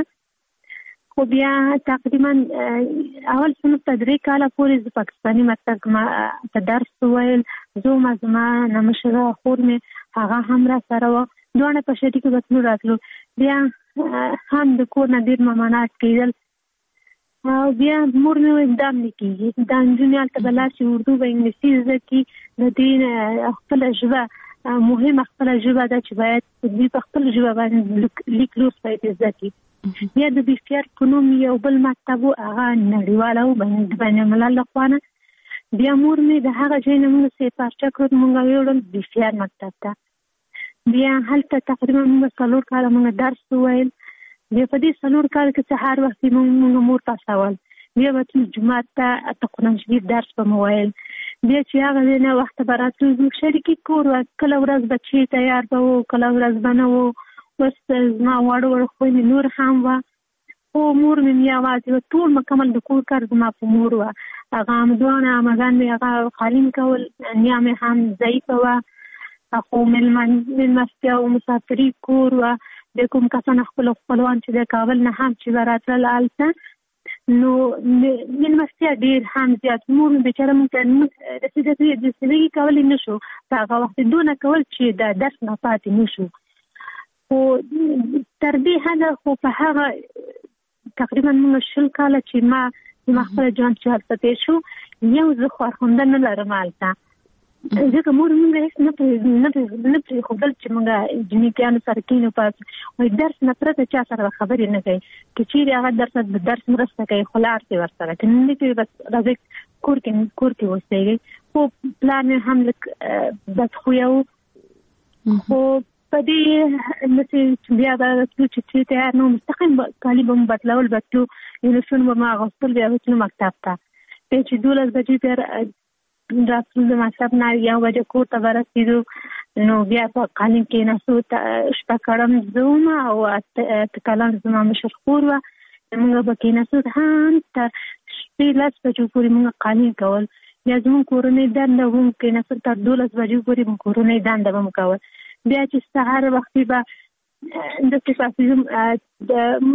خو بیا تقریبا اول صنف ته 3 کاله پورې د پاکستاني مکتب ما ته درس ویل زما نمشره خور مې هغه هم را سره و دوانه په شټي کې وڅلو راتلو بیا هم د کور نه ډیر ممانعت کېدل او بیا مور مې اقدام نکېږي دا انجنیر ته بلا چې اردو به انګلیسي زده کی د دې خپل ژبه مهمه خپل ژبه ده چې باید دې په خپل ژبه باندې لیک لوست باید زده کی بیا د بیفیر په نوم یو بل مکتب هغه نړیوال او بین الملل لخوانه بیا مور مې د هغه ځای نه موږ سي پارچا کړو موږ یوړل بیفیر مکتب ته بیا هلته تقریبا موږ 4 کال موږ درس وویل بیا په دې 4 کال کې سهار وخت موږ مور پاسول بیا وته جمعه ته قرآن شریف درس په موبایل بیا چې هغه نه وخت براتو زموږ شریکي کور کله ورځ بچي تیار به وو کله ورځ بنو وس ما وړ خو نور هم وا او مور مې میا واځي ټول مکمل د کور کار زما په مور وا هغه امدوانه مګان مې هغه خالین کول نیامه هم ضعیف وا اخو ملمستیا او مسافری کور و د کوم کسان خپلوان چې د کابل نه هم چې وراتل الته نو ملمستیا ډیر هم زیات مور بیچاره مونږ د سیدې د سیدې کول نشو هغه وخت دونه کول چې د درس نه پاتې نشو او تر دې هغه خو په هغه تقریبا موږ شل کال چې ما خپل ځان چې پاتې شو یو زه خو خوند نه لرم الته ځکه مور موږ هیڅ نه خپل چې موږ جنیکانو سره کینو پات وای درس نه پرته چا سره خبرې نه کوي چې چیرې هغه درس مرسته کوي خلار ته ورسره کنه چې بس راځي کور کې وسېږي خو پلان هم لک بس خو یو خو په دې نسې بیا دا چې تیار نو مستقیم کالی به بدلول بتلو یونیفورم به ما غوښتل بیا وتلو مکتب ته چې 12 بجې بیا راتلو د مکتب نه یو بجې کور ته ورسېدو نو بیا په قالین کې نسو شپه کړم زوم او کلام زما مشر خور وه موږ به کېناستو هم تر 10 بجو پورې موږ قالین کول یا زموږ کورنۍ دنده هم کېناستو تر 12 بجو پورې موږ کورنۍ دنده به مو کول بیا چې سهار وختي به داسې پاسېږم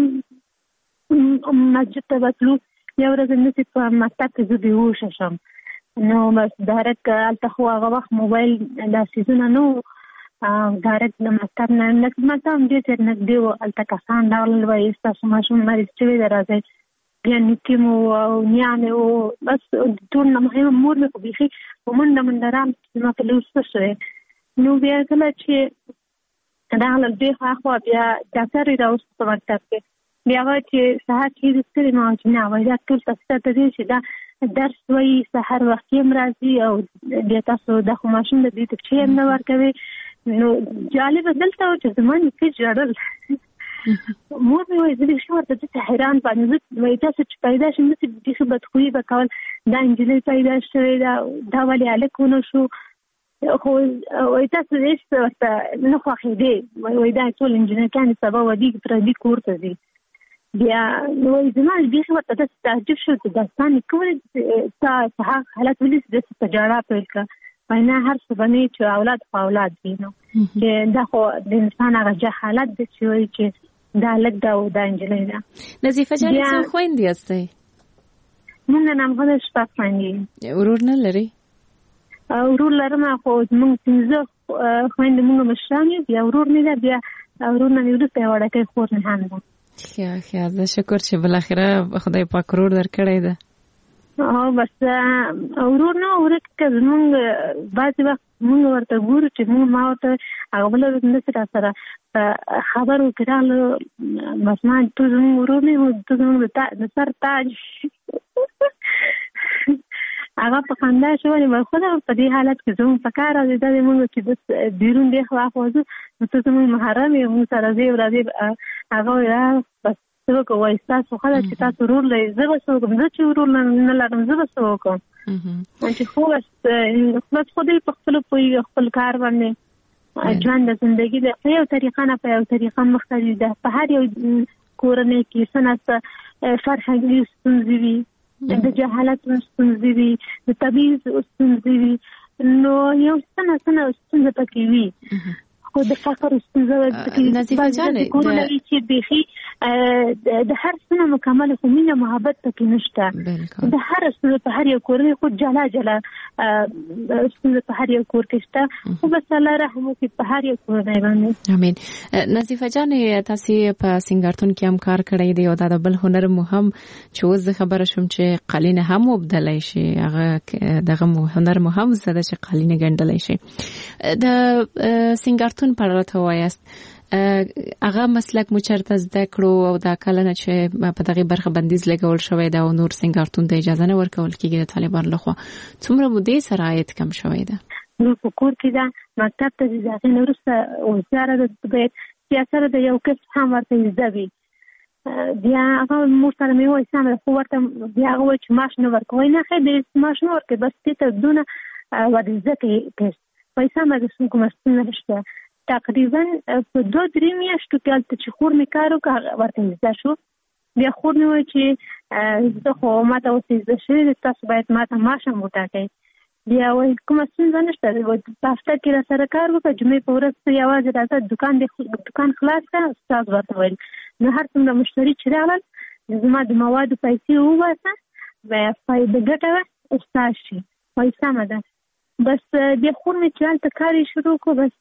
د مسجد ته به تلو یو ورځ همداسې په مکتب کې زه بېهوشه شم نو بس ډایرکټ هلته خو هغه وخت موبایل دا څیزونه نه وو ډایرکټ د مکتب نه مکتب هم ډېر نږدې و هلته کسان راغلل وایي ستاسو ماشوم مریض شوی دی راځئ بیا نیکه مو او نیا مې و بس ټول نه مهمه مور مې خو بیخي په منډه رام ما په لوس شوې نو بیا کله چې راغلل بیا خو بیا ډاکټر یې راوست په مکتب کې بیا وایي چې سهار چې ستړي ما چې نه وایي دا ټول تاسو ته دی چې دا درس وایي سهار وخت یې راځي او بیا تاسو د خو ماشین د دې ته چې نه ورکوي نو جالب دلته و چې زما نیکه ژړل مور مې وایي زه دې ښه ورته داسې حیران پاتې وایي تاسو چې پیدا شم داسې بیخي بدخویي به کول دا نجلۍ پیدا شوې دا ولې هلک ونه شو خو وایي تاسو هېڅ ورته نه خوښېدې وایي دا ټول انجینرګانې سبا ودي پردي کور ته ځي بیا وایي زما بیخي ورته داسې تعجب شو چې دا ستا نیکه ولې ستا په هغه حالت ولې داسې په ژړا پیل کړه وایي نه هر څه به نه چې اولاد خو اولاد وي نو چې دا خو د انسان هغه حالت دی چې وایي چې دا لږ دا او دا نجلۍ ده. نظیفه جانې څو خویندې یاستئ؟ موږ نامغله شپږ خویندې. ورور نه لرئ؟ ورور لرم خو موږ 15 خویندې موږ مشران یو بیا ورور مې ده بیا ورور نه مې وروسته یوه وړکۍ خور مې هم ده. ښه زه شکر چې بالاخره خدای پاک ورور درکړی ده. بس ورور نه ورک که زمونږ بعضې وخت مونږ ورته ګورو چې مونږ ما ورته هغه بله ورځ همداسې را سره خبر وکړي راغله بس ما ته زمونږ ورور نه ته زمونږ د سر تاج هغه په خندا شو ولې ما خو په دې حالت کې زمونږ په کار راځي دا دی مونږ چې بس بیرون دی خوا ځو نو ته زمونږ محرم یې مونږ سره ځې راځې هغه وایي بس څه وکړو وایي ستاسو ښه ده چې تاسو ورور لرئ زه به څه وکړم زه چې ورور نه لرم زه به څه وکړم چې خو بس خو دې په خپلو پوهېږي خپل کار باندې ژوند د زندګي د په یو طریقه نه په یو طریقه مخته ځي ده په هر یو کورنۍ کې څه نه څه فرهنګي ستونزې وي د جهالت ستونزې وي د تبعیض ستونزې وي نو یو څه نه ستونزه پکې وي خو د فقر ستونزه نظیفه جانې کورونه چې بیخي د هر څه نه مکمل خو مینه محبت پکې نشته د هر څه په هر یو کورنۍ خو جلا ستونزه په هر یو کور کې شته خو بس الله رحم وکړي په هر یو کورنۍ باندې امین. نظیفه جانې تاسې په سینګارتون کې هم کار کړی دی او دا د بل هنر مو هم چې اوس زه خبره شوم چې قالینه هم وبدلی شي هغه دغه هنر مو هم زده چې قالینه ګنډلی شي د سینګارتون په اړه راته ووایاست هغه مسلک مو چېرته زده کړو او دا کله نه چې په دغې برخه بندیز لګول شوی ده او نور سینګارتون ته اجازه نه ورکول کېږي د طالبانو لخوا څومره مودې سره عاید کم شوی ده؟ نو په کور کې ده مکتب ته ځي د هغې نه وروسته وزاره ده باید سیاسره د یو کس هم ورته زده وي بیا هغه مور سره مې ووایي سمه ده خو ورته بیا هغه وایي چې معاش نه ورکوي نه ښه دی معاش نه ورکوي بس دې ته دونه ور زده کوي پیسه مې کومه ستونزه نشته تقریبا په 2-3 میاشتو کې هلته چې خور مې کار وکړ ورته زده شو بیا خور مې وایي چې زه خو ماته اوس زده شوې ده تاسو باید ماته معاش هم وټاکئ بیا وایي کومه ستونزه نشته په هفته کې را سره کار وکړه جمعې په ورځ یوازې راځه دکان خلاص کړه استاد ورته ویل نو هر څومره مشتري چې راغلل زما د موادو پیسې وباسه فایده ګټه استاد شي وایي سمه ده بس بیا خور مې چې هلته کار یې شروع کړو بس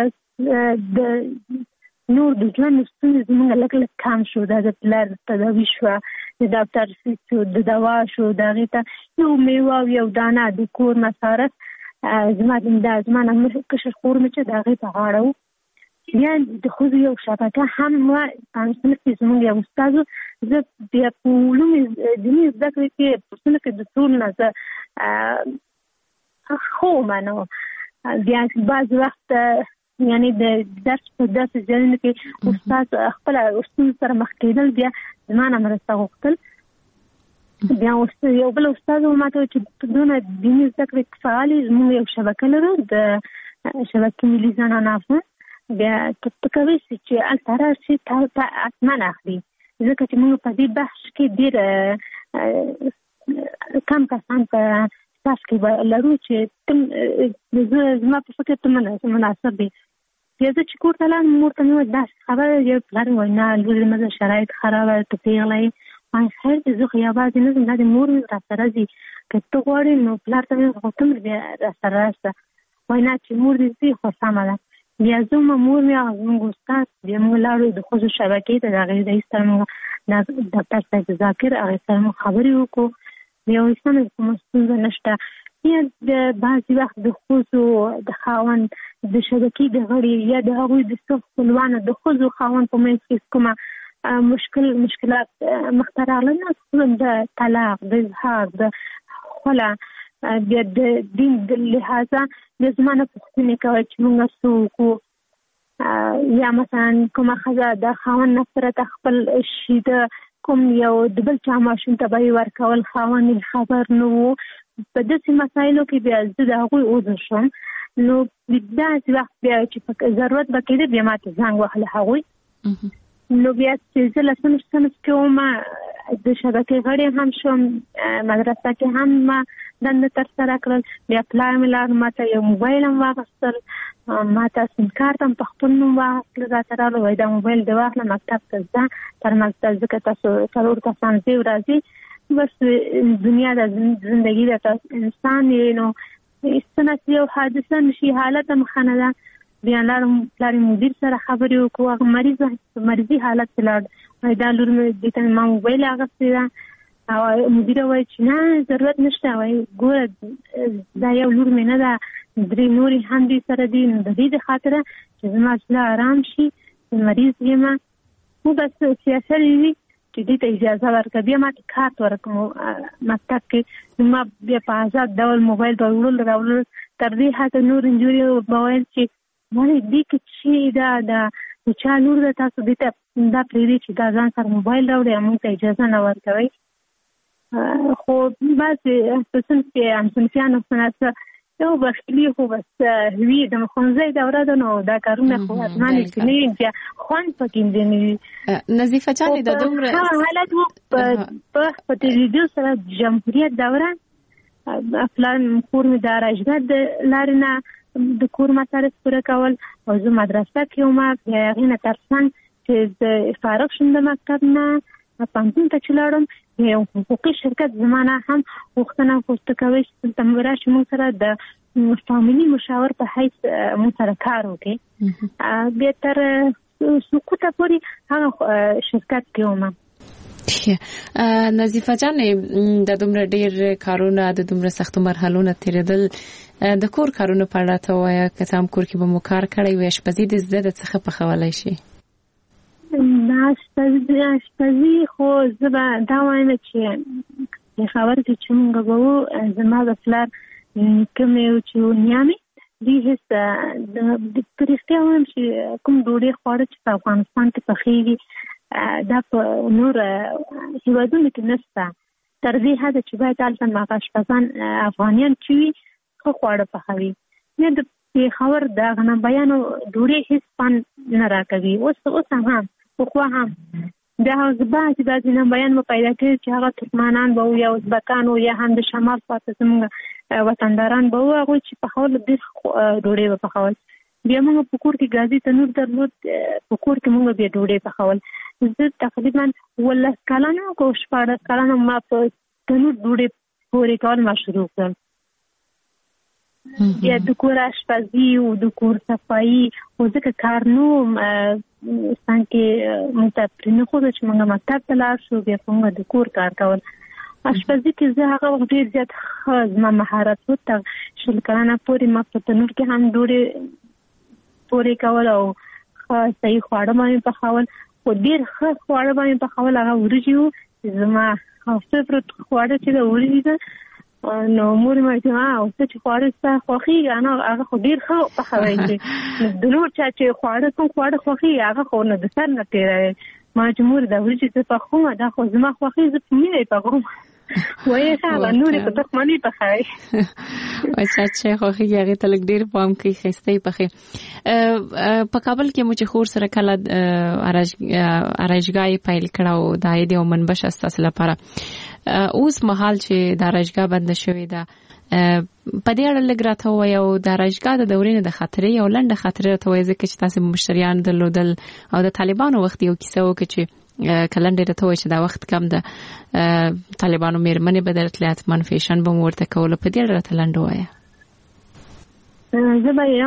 د نور د ژوند ستونزې زموږ لږ کم شو دا د پلار تداوي شوه د ډاکټر فیس شو د دوا شو د هغې ته یو میوه او یو دانه د کور مصارف زما نه کشر خور مې چې د هغې په غاړه و بیا د ښځو یو شبکه هم وه صنف کې زموږ یو استاد و زه بیا په علوم دیني زده کړې کې په صنف کې د ټول نه زه خو منو بیا بعض وخت یعنی د درس په داسې ځایونو کې استاد خپله ستونزو سره مخ کېدل بیا زما نه مرسته غوښتل بیا یو بل استاد ماته وایي چې دونه دیني زده کړې فعال یې زموږ یو شبکه لرو د شبکې ملي زنانه افغان بیا ته کولی شي چې هلته راشي تا حتما اخلي ځکه چې موږ په دې بحث کې ډېر کم کسان په تاسو کې لرو چې زما په فکر ته مناسب دی بیا زه چې کور ته لاړم مور ته مې وویل داسې خبره یو پلار مې وایي نه لورې مه ځه شرایط خرابه ته پېغله یې وایي خیر دی زه خو یوازې نه ځم دا د مور مې راسره ځي که ته غواړې نو پلار ته مې وویل خو ته مې بیا راسره راسه وایي نه چې مور دې ځي خو سمه ده بیا زما مور مې هغه زموږ استاد بیا موږ لاړو د ښځو شبکې ته د هغې رئیس سره موږ ډاکټر صاحب ذاکر هغې سره موږ خبرې وکړو بیا وایي سمه ده کومه ستونزه نشته یا د بعضې وخت د ښځو د خاوند د شبکې د غړي یا د هغوی د څو خپلوانو د ښځو خاوند په منځ کې کومه مشکلات مخته راغله نه د طلاق د اظهار د خلا بیا د دین د لحاظه بیا زما نه پوښتنې کوي چې موږ څه وکړو یا مثلا کومه ښځه د خاوند نه پرته خپل شي د کوم یو د بل چا ماشوم ته به یې ورکول خاوند خبر نه و په داسې مسایلو کې بیا زه د هغوی عذر شوم نو داسې وخت بیا چې ضرورت به کېده بیا ما ته زنګ وهله هغوی نو بیا چې زه له صنف کې وم د شبکې غړی هم شوم مدرسه کې هم ما دنده ترسره کړل بیا پلار مې لاړ ما ته یو موبایل هم واخیستل ما ته سیم کارت هم په خپل نوم واخیستل راته راغله وایي دا موبایل دې واخله مکتب ته ځه تر مکتب ځکه تاسو 4 کسان ځئ راځئ بس دنیا د زندگی د انسان یې نو استنه یو حادثه نشي حالت مخنه ده بیا لارې مدیر سره خبرې وکړو هغه مریضي حالت کې لاړ وایي دا لور مې دې ته ما موبایل اخیستی ده او مدیر وایي چې نه ضرورت نشته وایي ګوره دا یو لور مې نه ده 3 نورې هم دې سره دي نو د دې د خاطره چې زما زړه ارام شي مریض یم خو بس سیاست وي چې دې ته اجازه ورکړه بیا ما ته کارت ورکړو مکتب کې ما بیا په آزاد ډول موبایل به وړل راوړل تر دې حده نور انجوري به ویل چې مالې دې کې چې دا چا لور ده تاسو دې ته دا پرېږدي چې دا ځان سره موبایل راوړي موږ ته اجازه نه ورکوئ خو بعضې په صنف کې همصنفیانو څه یو بخیلي خو بس وي د ښوونځي دوره ده نو دا کارونه خو حتما نه وي چې خوند پکې نه وي نظیفه جانې د دومره حالت و په تلویزیون سره جمهوریت دوره پلان کور مې د راجګر د لارې نه د کور مصارف پوره کول او زه مدرسه کې وم بیا هغې نه تر څنګ چې د فارغ شوم د مکتب نه پوهنتون ته چې لاړم یو حقوقي شرکت زما نه هم غوښتنه پورته کوي چې دلته راشي موږ سره د فامیلي مشاور په حیث موږ سره کار وکړي بیا تر سقوطه پورې هغه شرکت کې وم نظیفه جانې د دومره ډېر کارونه د دومره سختو مرحلو نه تېرېدل د کور کارونه په اړه ته ووایه که څه هم کور کې به مو کار کړی وي اشپزي دې زده ده څه پخولی شي اشپزي خو زه به دا وایم چې خبر کې چې موږ به وو زما د پلار نیکه مې و چې و نیا مې دوی هېڅ په رښتیا وایم چې کوم ډوډۍ خواړه چې په افغانستان کې پخېږي دا په نور هېوادونو کې نشته تر دې حده چې باید هلته هغه اشپزان افغانیان چې وي ښه خواړه پخوي نه د پېښور د هغه نبیانو ډوډۍ هېڅ خوند نه راکوي اوس هم پخوا هم بیا بعضې نبیان به پیدا کړي چې هغه ترکمنان به وو یا ازبکان وو یا هم د شمال خواته زموږ وطنداران به وو هغوی چې پخول ډېر ډوډۍ به پخول بیا موږ په کور کې ګازي تنور درلود په کور کې موږ بیا ډوډۍ پخول زه تقریبا 18 کلن او 14 کلن ما په تنور ډوډۍ پورې کول ما شروع کړل یا د کور اشپزي او د کور صفایي او ځکه کار نو څنګه موږ ته پرېنښوده چې موږ مکتب ته لاړ شو بیا موږ د کور کار کول اشپزي کې زه هغه وخت ډېر زیات ښه زما مهارت و تر 20 کلنه پورې ما په تنور کې هم ډوډۍ پورې کول او ښه صحیح خواړه باندې پخول خو ډېر ښه خواړه باندې پخول هغه وریجې وو زما فیورټ خواړه چې د وریجې ده نو مور مې چې څه چې خواړه ستا خوښېږي هغه خو ډېر ښه پخوی چې د نور چا چې کوم خواړه خوښېږي هغه خو نه د سر نه تېروي ما چې مور دا وریجې زه پخوم دا خو زما خوښېږي زه په مینه یې پخوم وایي هغه نورې په دښمنۍ پخوي وایي چا چې خوښېږي هغې ته لږ ډېر پام کوي ښایسته یې پخوي په کابل کې مو چې خور سره کله ارایشګاه یې پیل کړه او د عاید یو منبع شته ستاسو لپاره اوس مهال چې د ارایشګاه بنده شوې ده په دې اړه لږ راته ووایه او د ارایشګاه د دورې نه د خاطرې یو لنډه خاطرې راته ووایه ځکه چې تاسې مشتریان درلودل او د طالبانو وخت یو کیسه وکړه چې کلنډې راته ووایه چې دا وخت کم د طالبانو مېرمنې به درتلې حتما فیشن به مو ورته کولو په دې اړه راته لنډ ووایه زه به یو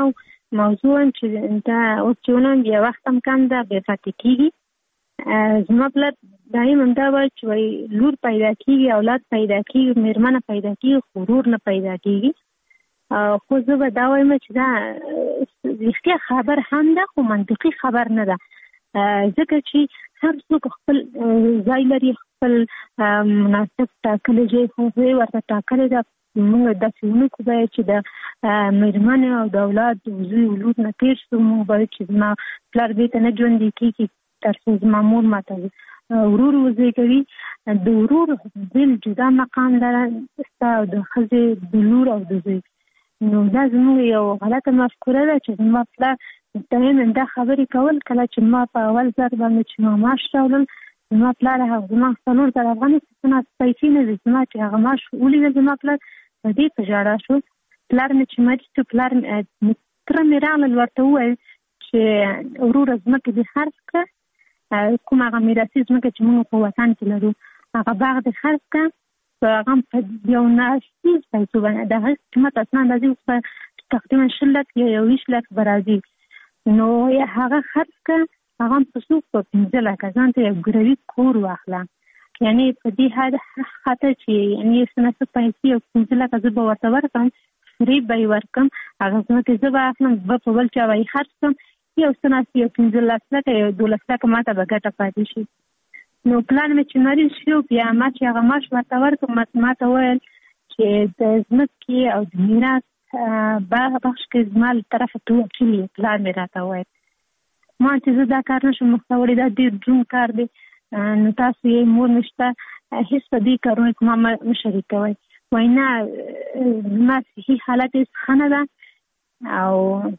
موضوع چې دا اوس چې ونم بیا وخت هم کم ده بیا پاتې کېږي. زما پلار دایم همدا وایي چې وایي لور پیدا کېږي، اولاد پیدا کېږي، مېرمنه پیدا کېږي، خو ورور نه پیدا کېږي. خو زه به دا وایم چې دا رښتیا خبر هم ده خو منطقي خبر نه ده، ځکه چې هر څوک خپل ځای لري، خپل مناسب ټاکلی ځای خو ورته ټاکلی ده. موږ داسې ونه کړو باید چې د مېرمنې او د اولاد د زوی ولور نه تېر شو. موږ باید چې زما پلار بېرته نه ژوندی کېږي تر څو زما مور ماته ورور وزېږوي. د ورور بېل جدا مقام لره ستا او د ښځې د لور او د زوی. نو دا زموږ یو غلطه مفکوره ده چې زما پلار دایم دا خبرې کول. کله چې ما په اول ځل باندې چې ما معاش راوړل، زما پلار هغه زما 4,000 افغانۍ پیسې نه دي، زما چې هغه معاش ولیدل زما پلار په دې په ژړا شو. پلار مې چې مریض شو، پلار تره مې راغلل ورته وویل چې وروره ځمکې دې خرڅ کړه، کوم هغه میراثي ځمکه چې موږ په وطن کې لرو هغه باغ دې خرڅ کړه، هغه په یو ناڅیز پیسو باندې د هغه قیمت اصلا اندازې اوس په تقریبا 20 لک یا 20 لک به راځي. نو هغه خرڅ کړه، هغه په څوک په 15 لک ځان ته یو ګروي کور واخله. یعنې په دې خاطر چې یعنې یو څه نه څه پیسې او 15 لک زه به ورته ورکړم، فری به یې ورکړم، هغه ځمکې زه به اخلم، به په بل چا به یې خرڅ کړم، یو څه نه څه یو 15 لک یا 12 لک ماته به ګټه پاتې شي. نو پلان مې چې مریض شو، بیا ما چې هغه معاش ورته ورکړم، ماته وویل چې د ځمکې او د میراث بخش کې زما له طرفه ته وکیل یې. پلان مې راته وویل ما چې زه دا کار نشم مخته وړی، دا ډېر دروند کار دی، نو تاسو یې مور مې شته، هېڅ په دې کارونو کې ما مه شریکوئ. وایي نه زما صحي حالت هېڅ ښه نه ده او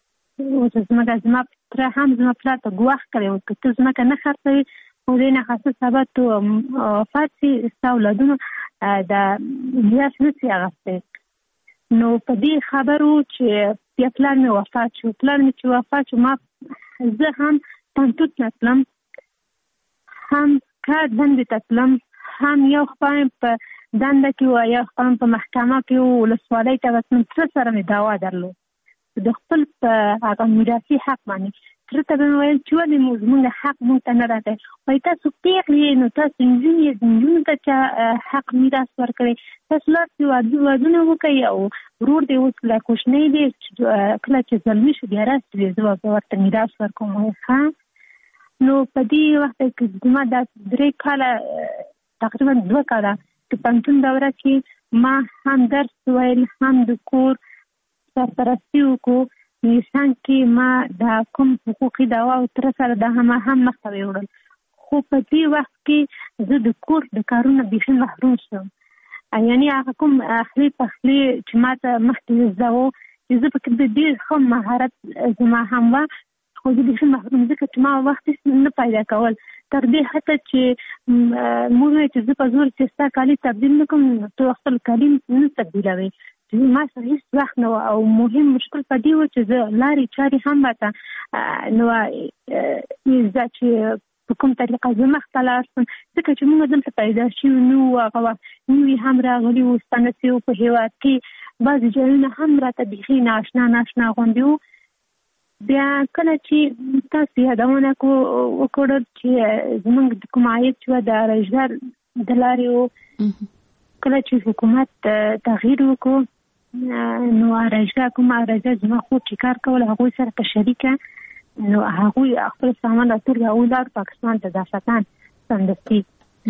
زما تره هم زما پلار ته ګواښ کړی و که ته ځمکه نه خرڅوې خو دې نه خاصه سبا ته وفات شي ستا اولادونو د میراث نه شي اخیستی. نو په دې خبرو چې بیا پلار مې وفات شو. پلار مې چې وفات شو ما زه هم پنتوت نه تلم، هم کار دندې ته تلم، هم یو خوا په دنده کې و یو خوا په محکمه کې و، ولسوالۍ ته به تلم. تره سره مې دعوا درلود د خپل په هغه میراثي حق باندې. تره ته به مې ویل چې ولې زموږ حق موږ ته نه راکوي؟ وایي تاسو پیغلې یې، نو تاسو نجونې یې، نجونو ته چا حق میراث ورکوي؟ تاسو لاړ ودونه وکړئ او ورور دې اوس لا کوچنی دی، کله چې زلمي شو بیا راسي زه به ورته میراث ورکوم. وایي ښه. نو په دې وخت کې زما دا 3 کاله تقریبا 2 کاله د پوهنتون دوره کې ما هم درس ویل، هم د کور سرپرستي وکړو. انسان کې ما دا کوم حقوقي دعوا او تر سره دا هم مخته وړل، خو په دې وخت کې زه د کور د کارونو بیخي محروم شوم. یعنې هغه کوم اخلي پخلي چې ما ته مخکې زده وو چې زه پکې د ډېر ښه مهارت زما هم وه، خو زه بیخي محروم ځکه چې ما وخت نه پیدا کول. تر دې حتی چې موږ چې زه په زور چې ستا کالي تبدیل نه کړم نو ته خپل کالي نه تبدیلوې. ما سره هېڅ وخت نه و او مهم مشکل په دې و چې زه لارې چارې هم راته نو زه چې په کوم طریقه زه مخته لاړ شم، ځکه چې موږ دلته پیدا شوي نه وو، هغه وخت نوي هم راغلي وو، ستانه شوي وو په هېواد کې، بعضې ځایونه هم راته بیخي ناشنا غوندې وو. بیا کله چې تاسو یادونه وکړل چې زموږ د کوم عاید چې و د رژدار د لارې و، کله چې حکومت تغییر وکړو نو رژدار کوم رژدار زما خور چې کار کول هغوی سره په شریکه نو هغوی خپل سامان راټول هغوی لاړ پاکستان ته داستان سمدستي.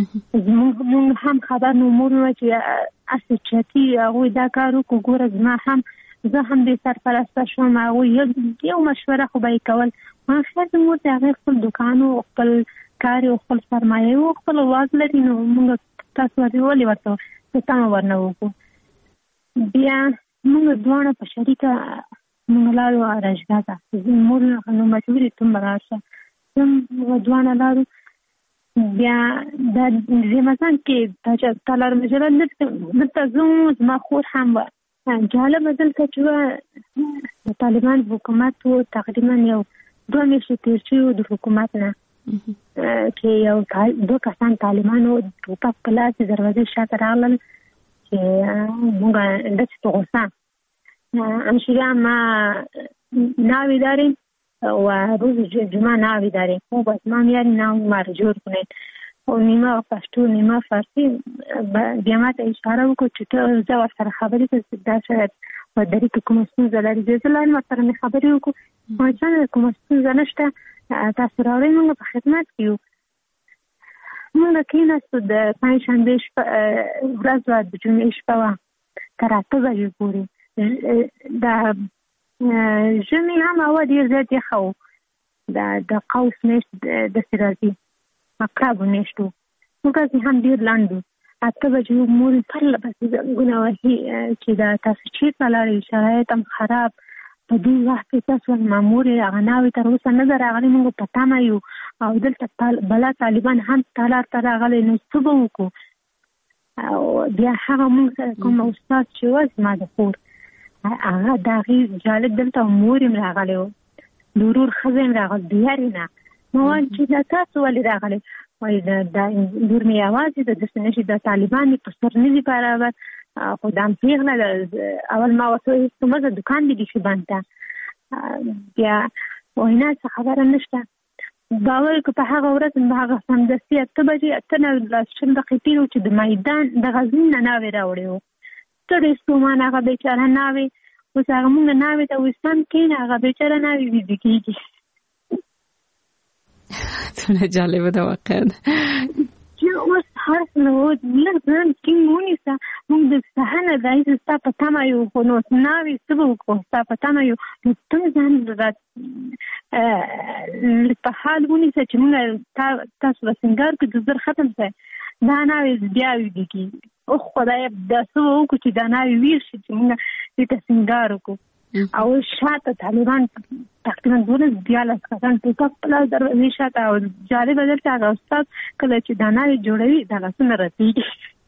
موږ هم خبر نو مور مې چې اسې چتي هغوی دا کار وکړو. ګوره زه هم دې سرپرسته شوم، هغوی یو مشوره خو به یې کول. خیر زموږ د هغې خپل دوکان و، خپل کار و، خپل سرمایه و، خپل واک لري، نو موږ تاسو ولې ورته په تمه ورنه وکړو. بیا موږ دواړه په شریکه موږ لاړو رژدا ته. مور نو مجبورې ته به راشه، موږ دواړه لاړو. بیا د رمضان کې تالار مجله دلته زه زما خور هم وه. جالبه دلته چې د طالبان حکومت و، تقریبا یو 2 میاشتې تېر شوي وو د حکومت نه، چې یو 2 کسان طالبان وو ټوپک په لاس د دروازې شاته راغلل چې موږ داسې په غوسه همشیره ما ناوی داریم و روز جمعه ناوی داریم. خوب از ما میاریم ناوی ما رو جور کنید و نیمه پشتو نیمه فارسی. بیا ما ته اشاره وکړو چې ته زه ورسره خبرې کوم دا شاید په درې کې کومه ستونزه لري. زه لاندې ورسره مې خبرې وکړو ما چې کومه ستونزه نشته تاسو راوړئ موږ په خدمت کې یو. موږ کېناستو د پنجشنبې ورځ وه د جمعې شپه وه تر 8 بجې پورې. د ژمي هم هوا ډېر زیات یخه و. د قوس میاشت داسې راځي عقربو میاشت و. موږ هم ډېر لنډ و. 8 بجې مور پرله پسې زنګونه وهي چې دا تاسو چېرته لاړئ شرایط هم خراب په دې وخت کې تاسو مامور هغه ناوې تر اوسه نه ده راغلې. موږ په تمه یو او دلته بلا طالبان هم تالار ته راغلی نو څه به وکړو. او بیا هغه موږ کوم استاد چې و زما د خور هغه د هغې جالب دلته مور یې راغلی و د ورور ښځه یې راغلی د یارې نه. ما ویل چې دا تاسو ولې راغلی؟ وایي دا لور مې یوازې ده داسې نه شي د طالبان یې په سر نه دي برابر خو دا هم پېغله ده. اول ما ورته وویل ستومزه دوکان دې بیخي بند ده. بیا وایي نه څه خبره نشته. باور وکړه په هغه ورځ هغه سمدستي 8 بجې 8:20 دقیقې و چې د میدان د غزني نه ناوې راوړې وه. ستړی ستومان هغه بیچاره ناوې اوس هغه مونږ ناوې ته ویستان کېنه هغه بیچاره ناوې ویده کېږي. څومره جالبه ده واقعا چې اوس هر څه لږ ځان ټینګ ونیسه. موږ د سهار نه راهیسې ستا په تمه یو خو نو ناوې څه به وکړو ستا په تمه یو نو ته ځان په حال ونیسه چې موږ تاسو به سینګار کړو د زر ختم شي دا ناوې بیا ویده کېږي. اوه خدایه دا څه به وکړو چې دا ناوې ویر شي چې موږ دې ته سینګار وکړو. او شاته طالبان تقریبا 12 کسان ټوپک په لاس دروازې شاته او جالبه دلته هغه استاد کله چې دا ناوې جوړوي دا لاسونه رسېږي.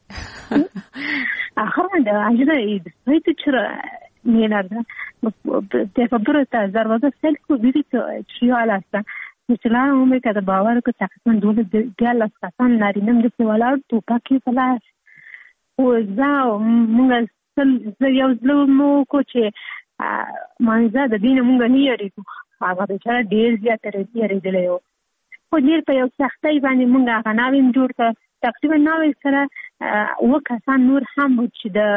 آخر د اجازه ایت چرا میلارده تفکر تا دروازه سل کو دیدی چی حال است مثلا عمر که باور کو تقریبا 12 کسان نارینم د سوالات ټوپک په لاس او زاو موږ یو ځلو کو چې مانزه د دین مونږ نه یریږو هغه بیچاره ډېر زیات یریدلی و خو ډېر په یو سختۍ باندې مونږ هغه ناوې جوړ کړه. تقریبا ناوې سره 2 کسان نور هم و چې د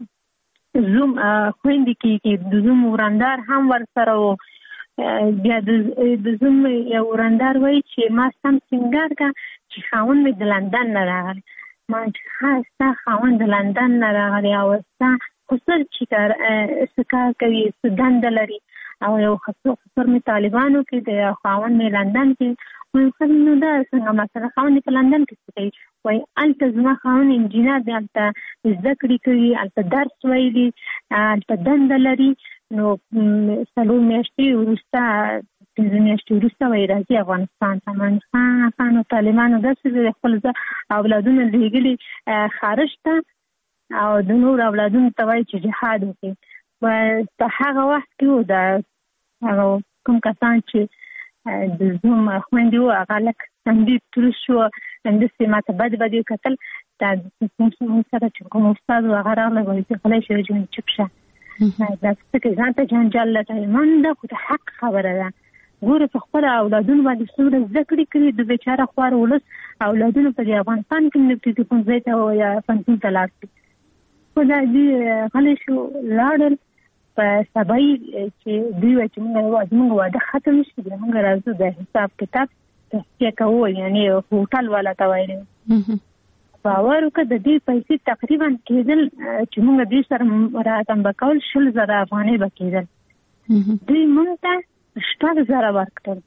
زوم خویندې کې د زوم ورندار هم ورسره و. بیا د زوم یو ورندار وایي چې ما سم سینګار کړه چې خاوند مې د لندن نه راغلی. ما چې ښه ستا خاوند د لندن نه راغلی او ستا خسر چې کار کوي څه دنده لري او یو خسر مې طالبانو کې د خاوند مې لندن کې وایي نو دا څنګه مثلا خاوند په لندن کې څه کوي؟ وایي هلته زما خاوند انجینر دی هلته زده کړې کوي هلته درس ویلي هلته دنده لري. نو 4 میاشتې وروسته 5 میاشتې وروسته وایي راځي افغانستان ته. افغانستان طالبانو داسې خپل اولادونه لېږلي خارج ته او د نور اولادونو ته وایي چې جهاد وکړي. په هغه وخت کې و د هغه کوم کسان چې د زوم خویندې وو هغه لږ تندي تروش شو همداسې ما ته بد یې کتل. دا موږ سره چې کوم استاد و هغه راغلی وایي چې غلی شه جون چپ شه دا څه کوي ځان ته جنجال لټوي. من دا خو د حق خبره ده. ګوره په خپله اولادونو باندې څومره زده کړې کړي د بیچاره خوار ولس اولادونو په دې افغانستان کې نفتي ښوونځي ته یا پوهنتون ته لاړ شي. خو دا دوی غلی شو لاړل په سبا چې دوی وایي چې زموږ واده ختم شي بیا موږ راځو د حساب کتاب تصفیه کوو یعنې هوټل والا ته ویلې. باور وکړه د دې پیسې تقریبا کېدل چې موږ دوی سره مراتم به کول 100,000 افغانۍ به کېدل. دوی موږ ته 6,000 ورکړل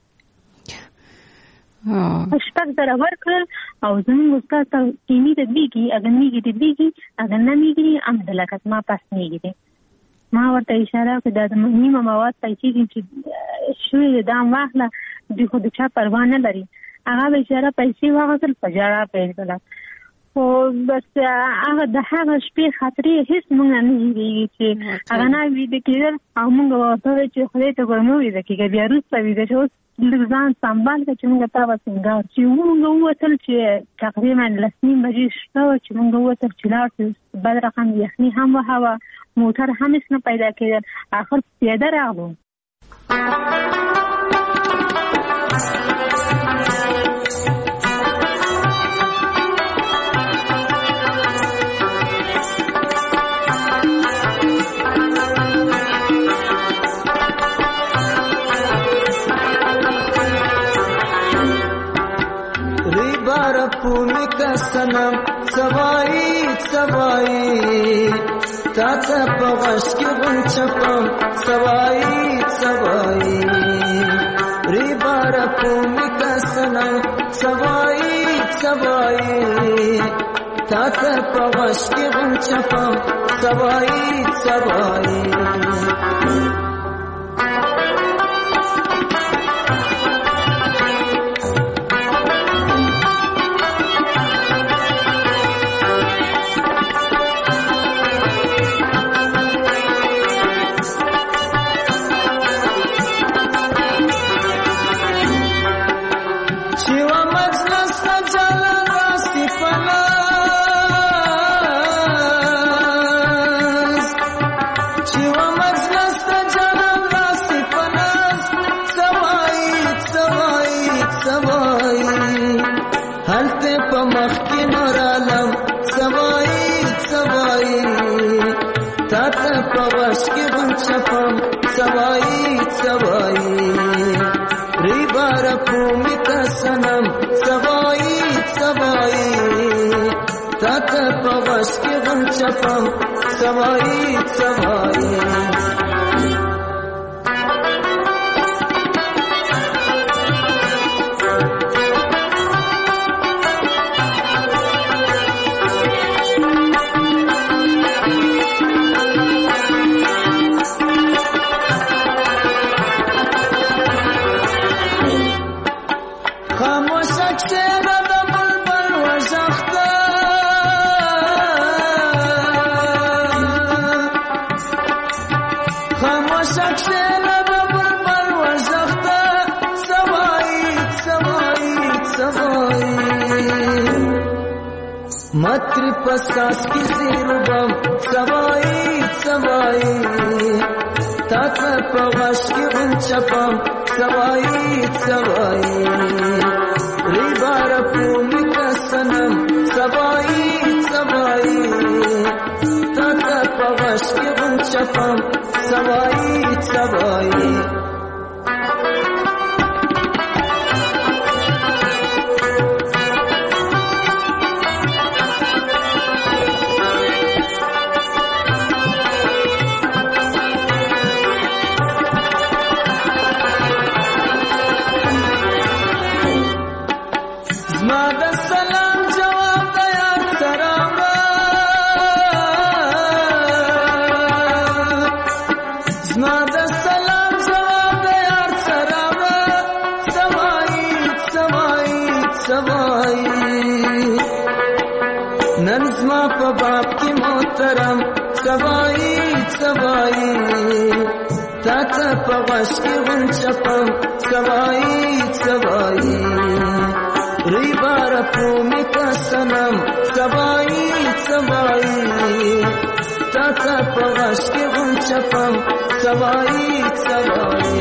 6,000 ورکړل او زموږ استاد ته کینی د دیږي اگر میږي د دیږي اگر نه میږي هم د لکت ما پاس میږي. ما ورته اشاره وکړه د نیمه مواد پیسې دي چې شوې د دام واخله دوی خو د چا پروا نه لري. هغه بیچاره پیسې واخیستل په ژړا پیل کړه. خو بس هغه د هغه شپې خاطرې هیڅ موږ نه هېرېږي چې هغه نه ویده کېدل او موږ ورته وایو چې خدای ته ګوره مه ویده کېږه بیا وروسته ویده شه اوس لږ ځان سنبال کړه چې موږ تا به سینګار چې موږ ووتل چې تقریبا 10:30 بجې شپه وه چې موږ ووتل چې لاړ شو بد رقم یخني هم وه وه موټر هم هېڅ نه پیدا کېدل آخر پیاده راغلو پومی کا سنم سوائی سوائی تاتا پغش کی غنچپم سوائی سوائی ریبارا پومی کا سنم سوائی سوائی تاتا پغش کی غنچپم سوائی سوائی सवाई सवाई रिबारा भूमि का सनम सवाई सवाई तात पवश के गम छपम सवाई सवाई मतरी पसास की जीरुबम सवाई सवाई ताता पवाश की उंचपम सवाई सवाई रिबारा भूमि का सनम सवाई सवाई ताता पवाश की उंचपम सवाई सवाई बाप की मोहतरम सवाई सवाई ताता पवश की गुंचपम सवाई सवाई रिबारा भूमि का सनम सवाई सवाई ताता पवश की गुंचपम सवाई सवाई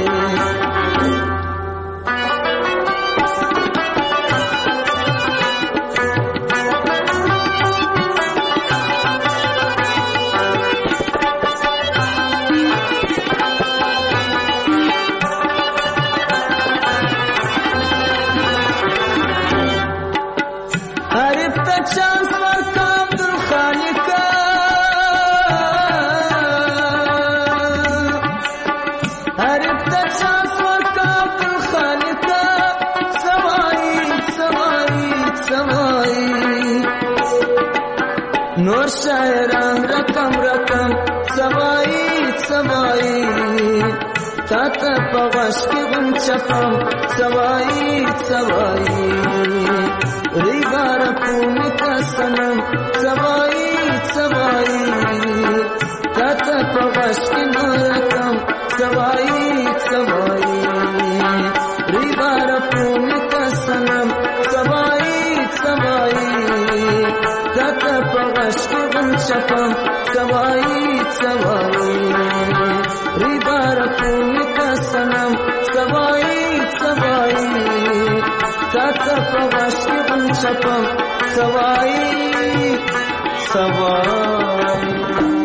नूर शायरान रकम रकम सवाई सवाई تاته پغش کی غن چپم سوایی سوایی ریبار پونی کا سنم سوایی سوایی تاته پغش کی نورکم سوایی سوایی ریبار پونی کا سنم سوایی سوایی تاته پغش کی غن چپم سوایی سوایی ریبار پونی کا سنم سوایی سوایی تاته پغش کی غن چپم سوایی سوایی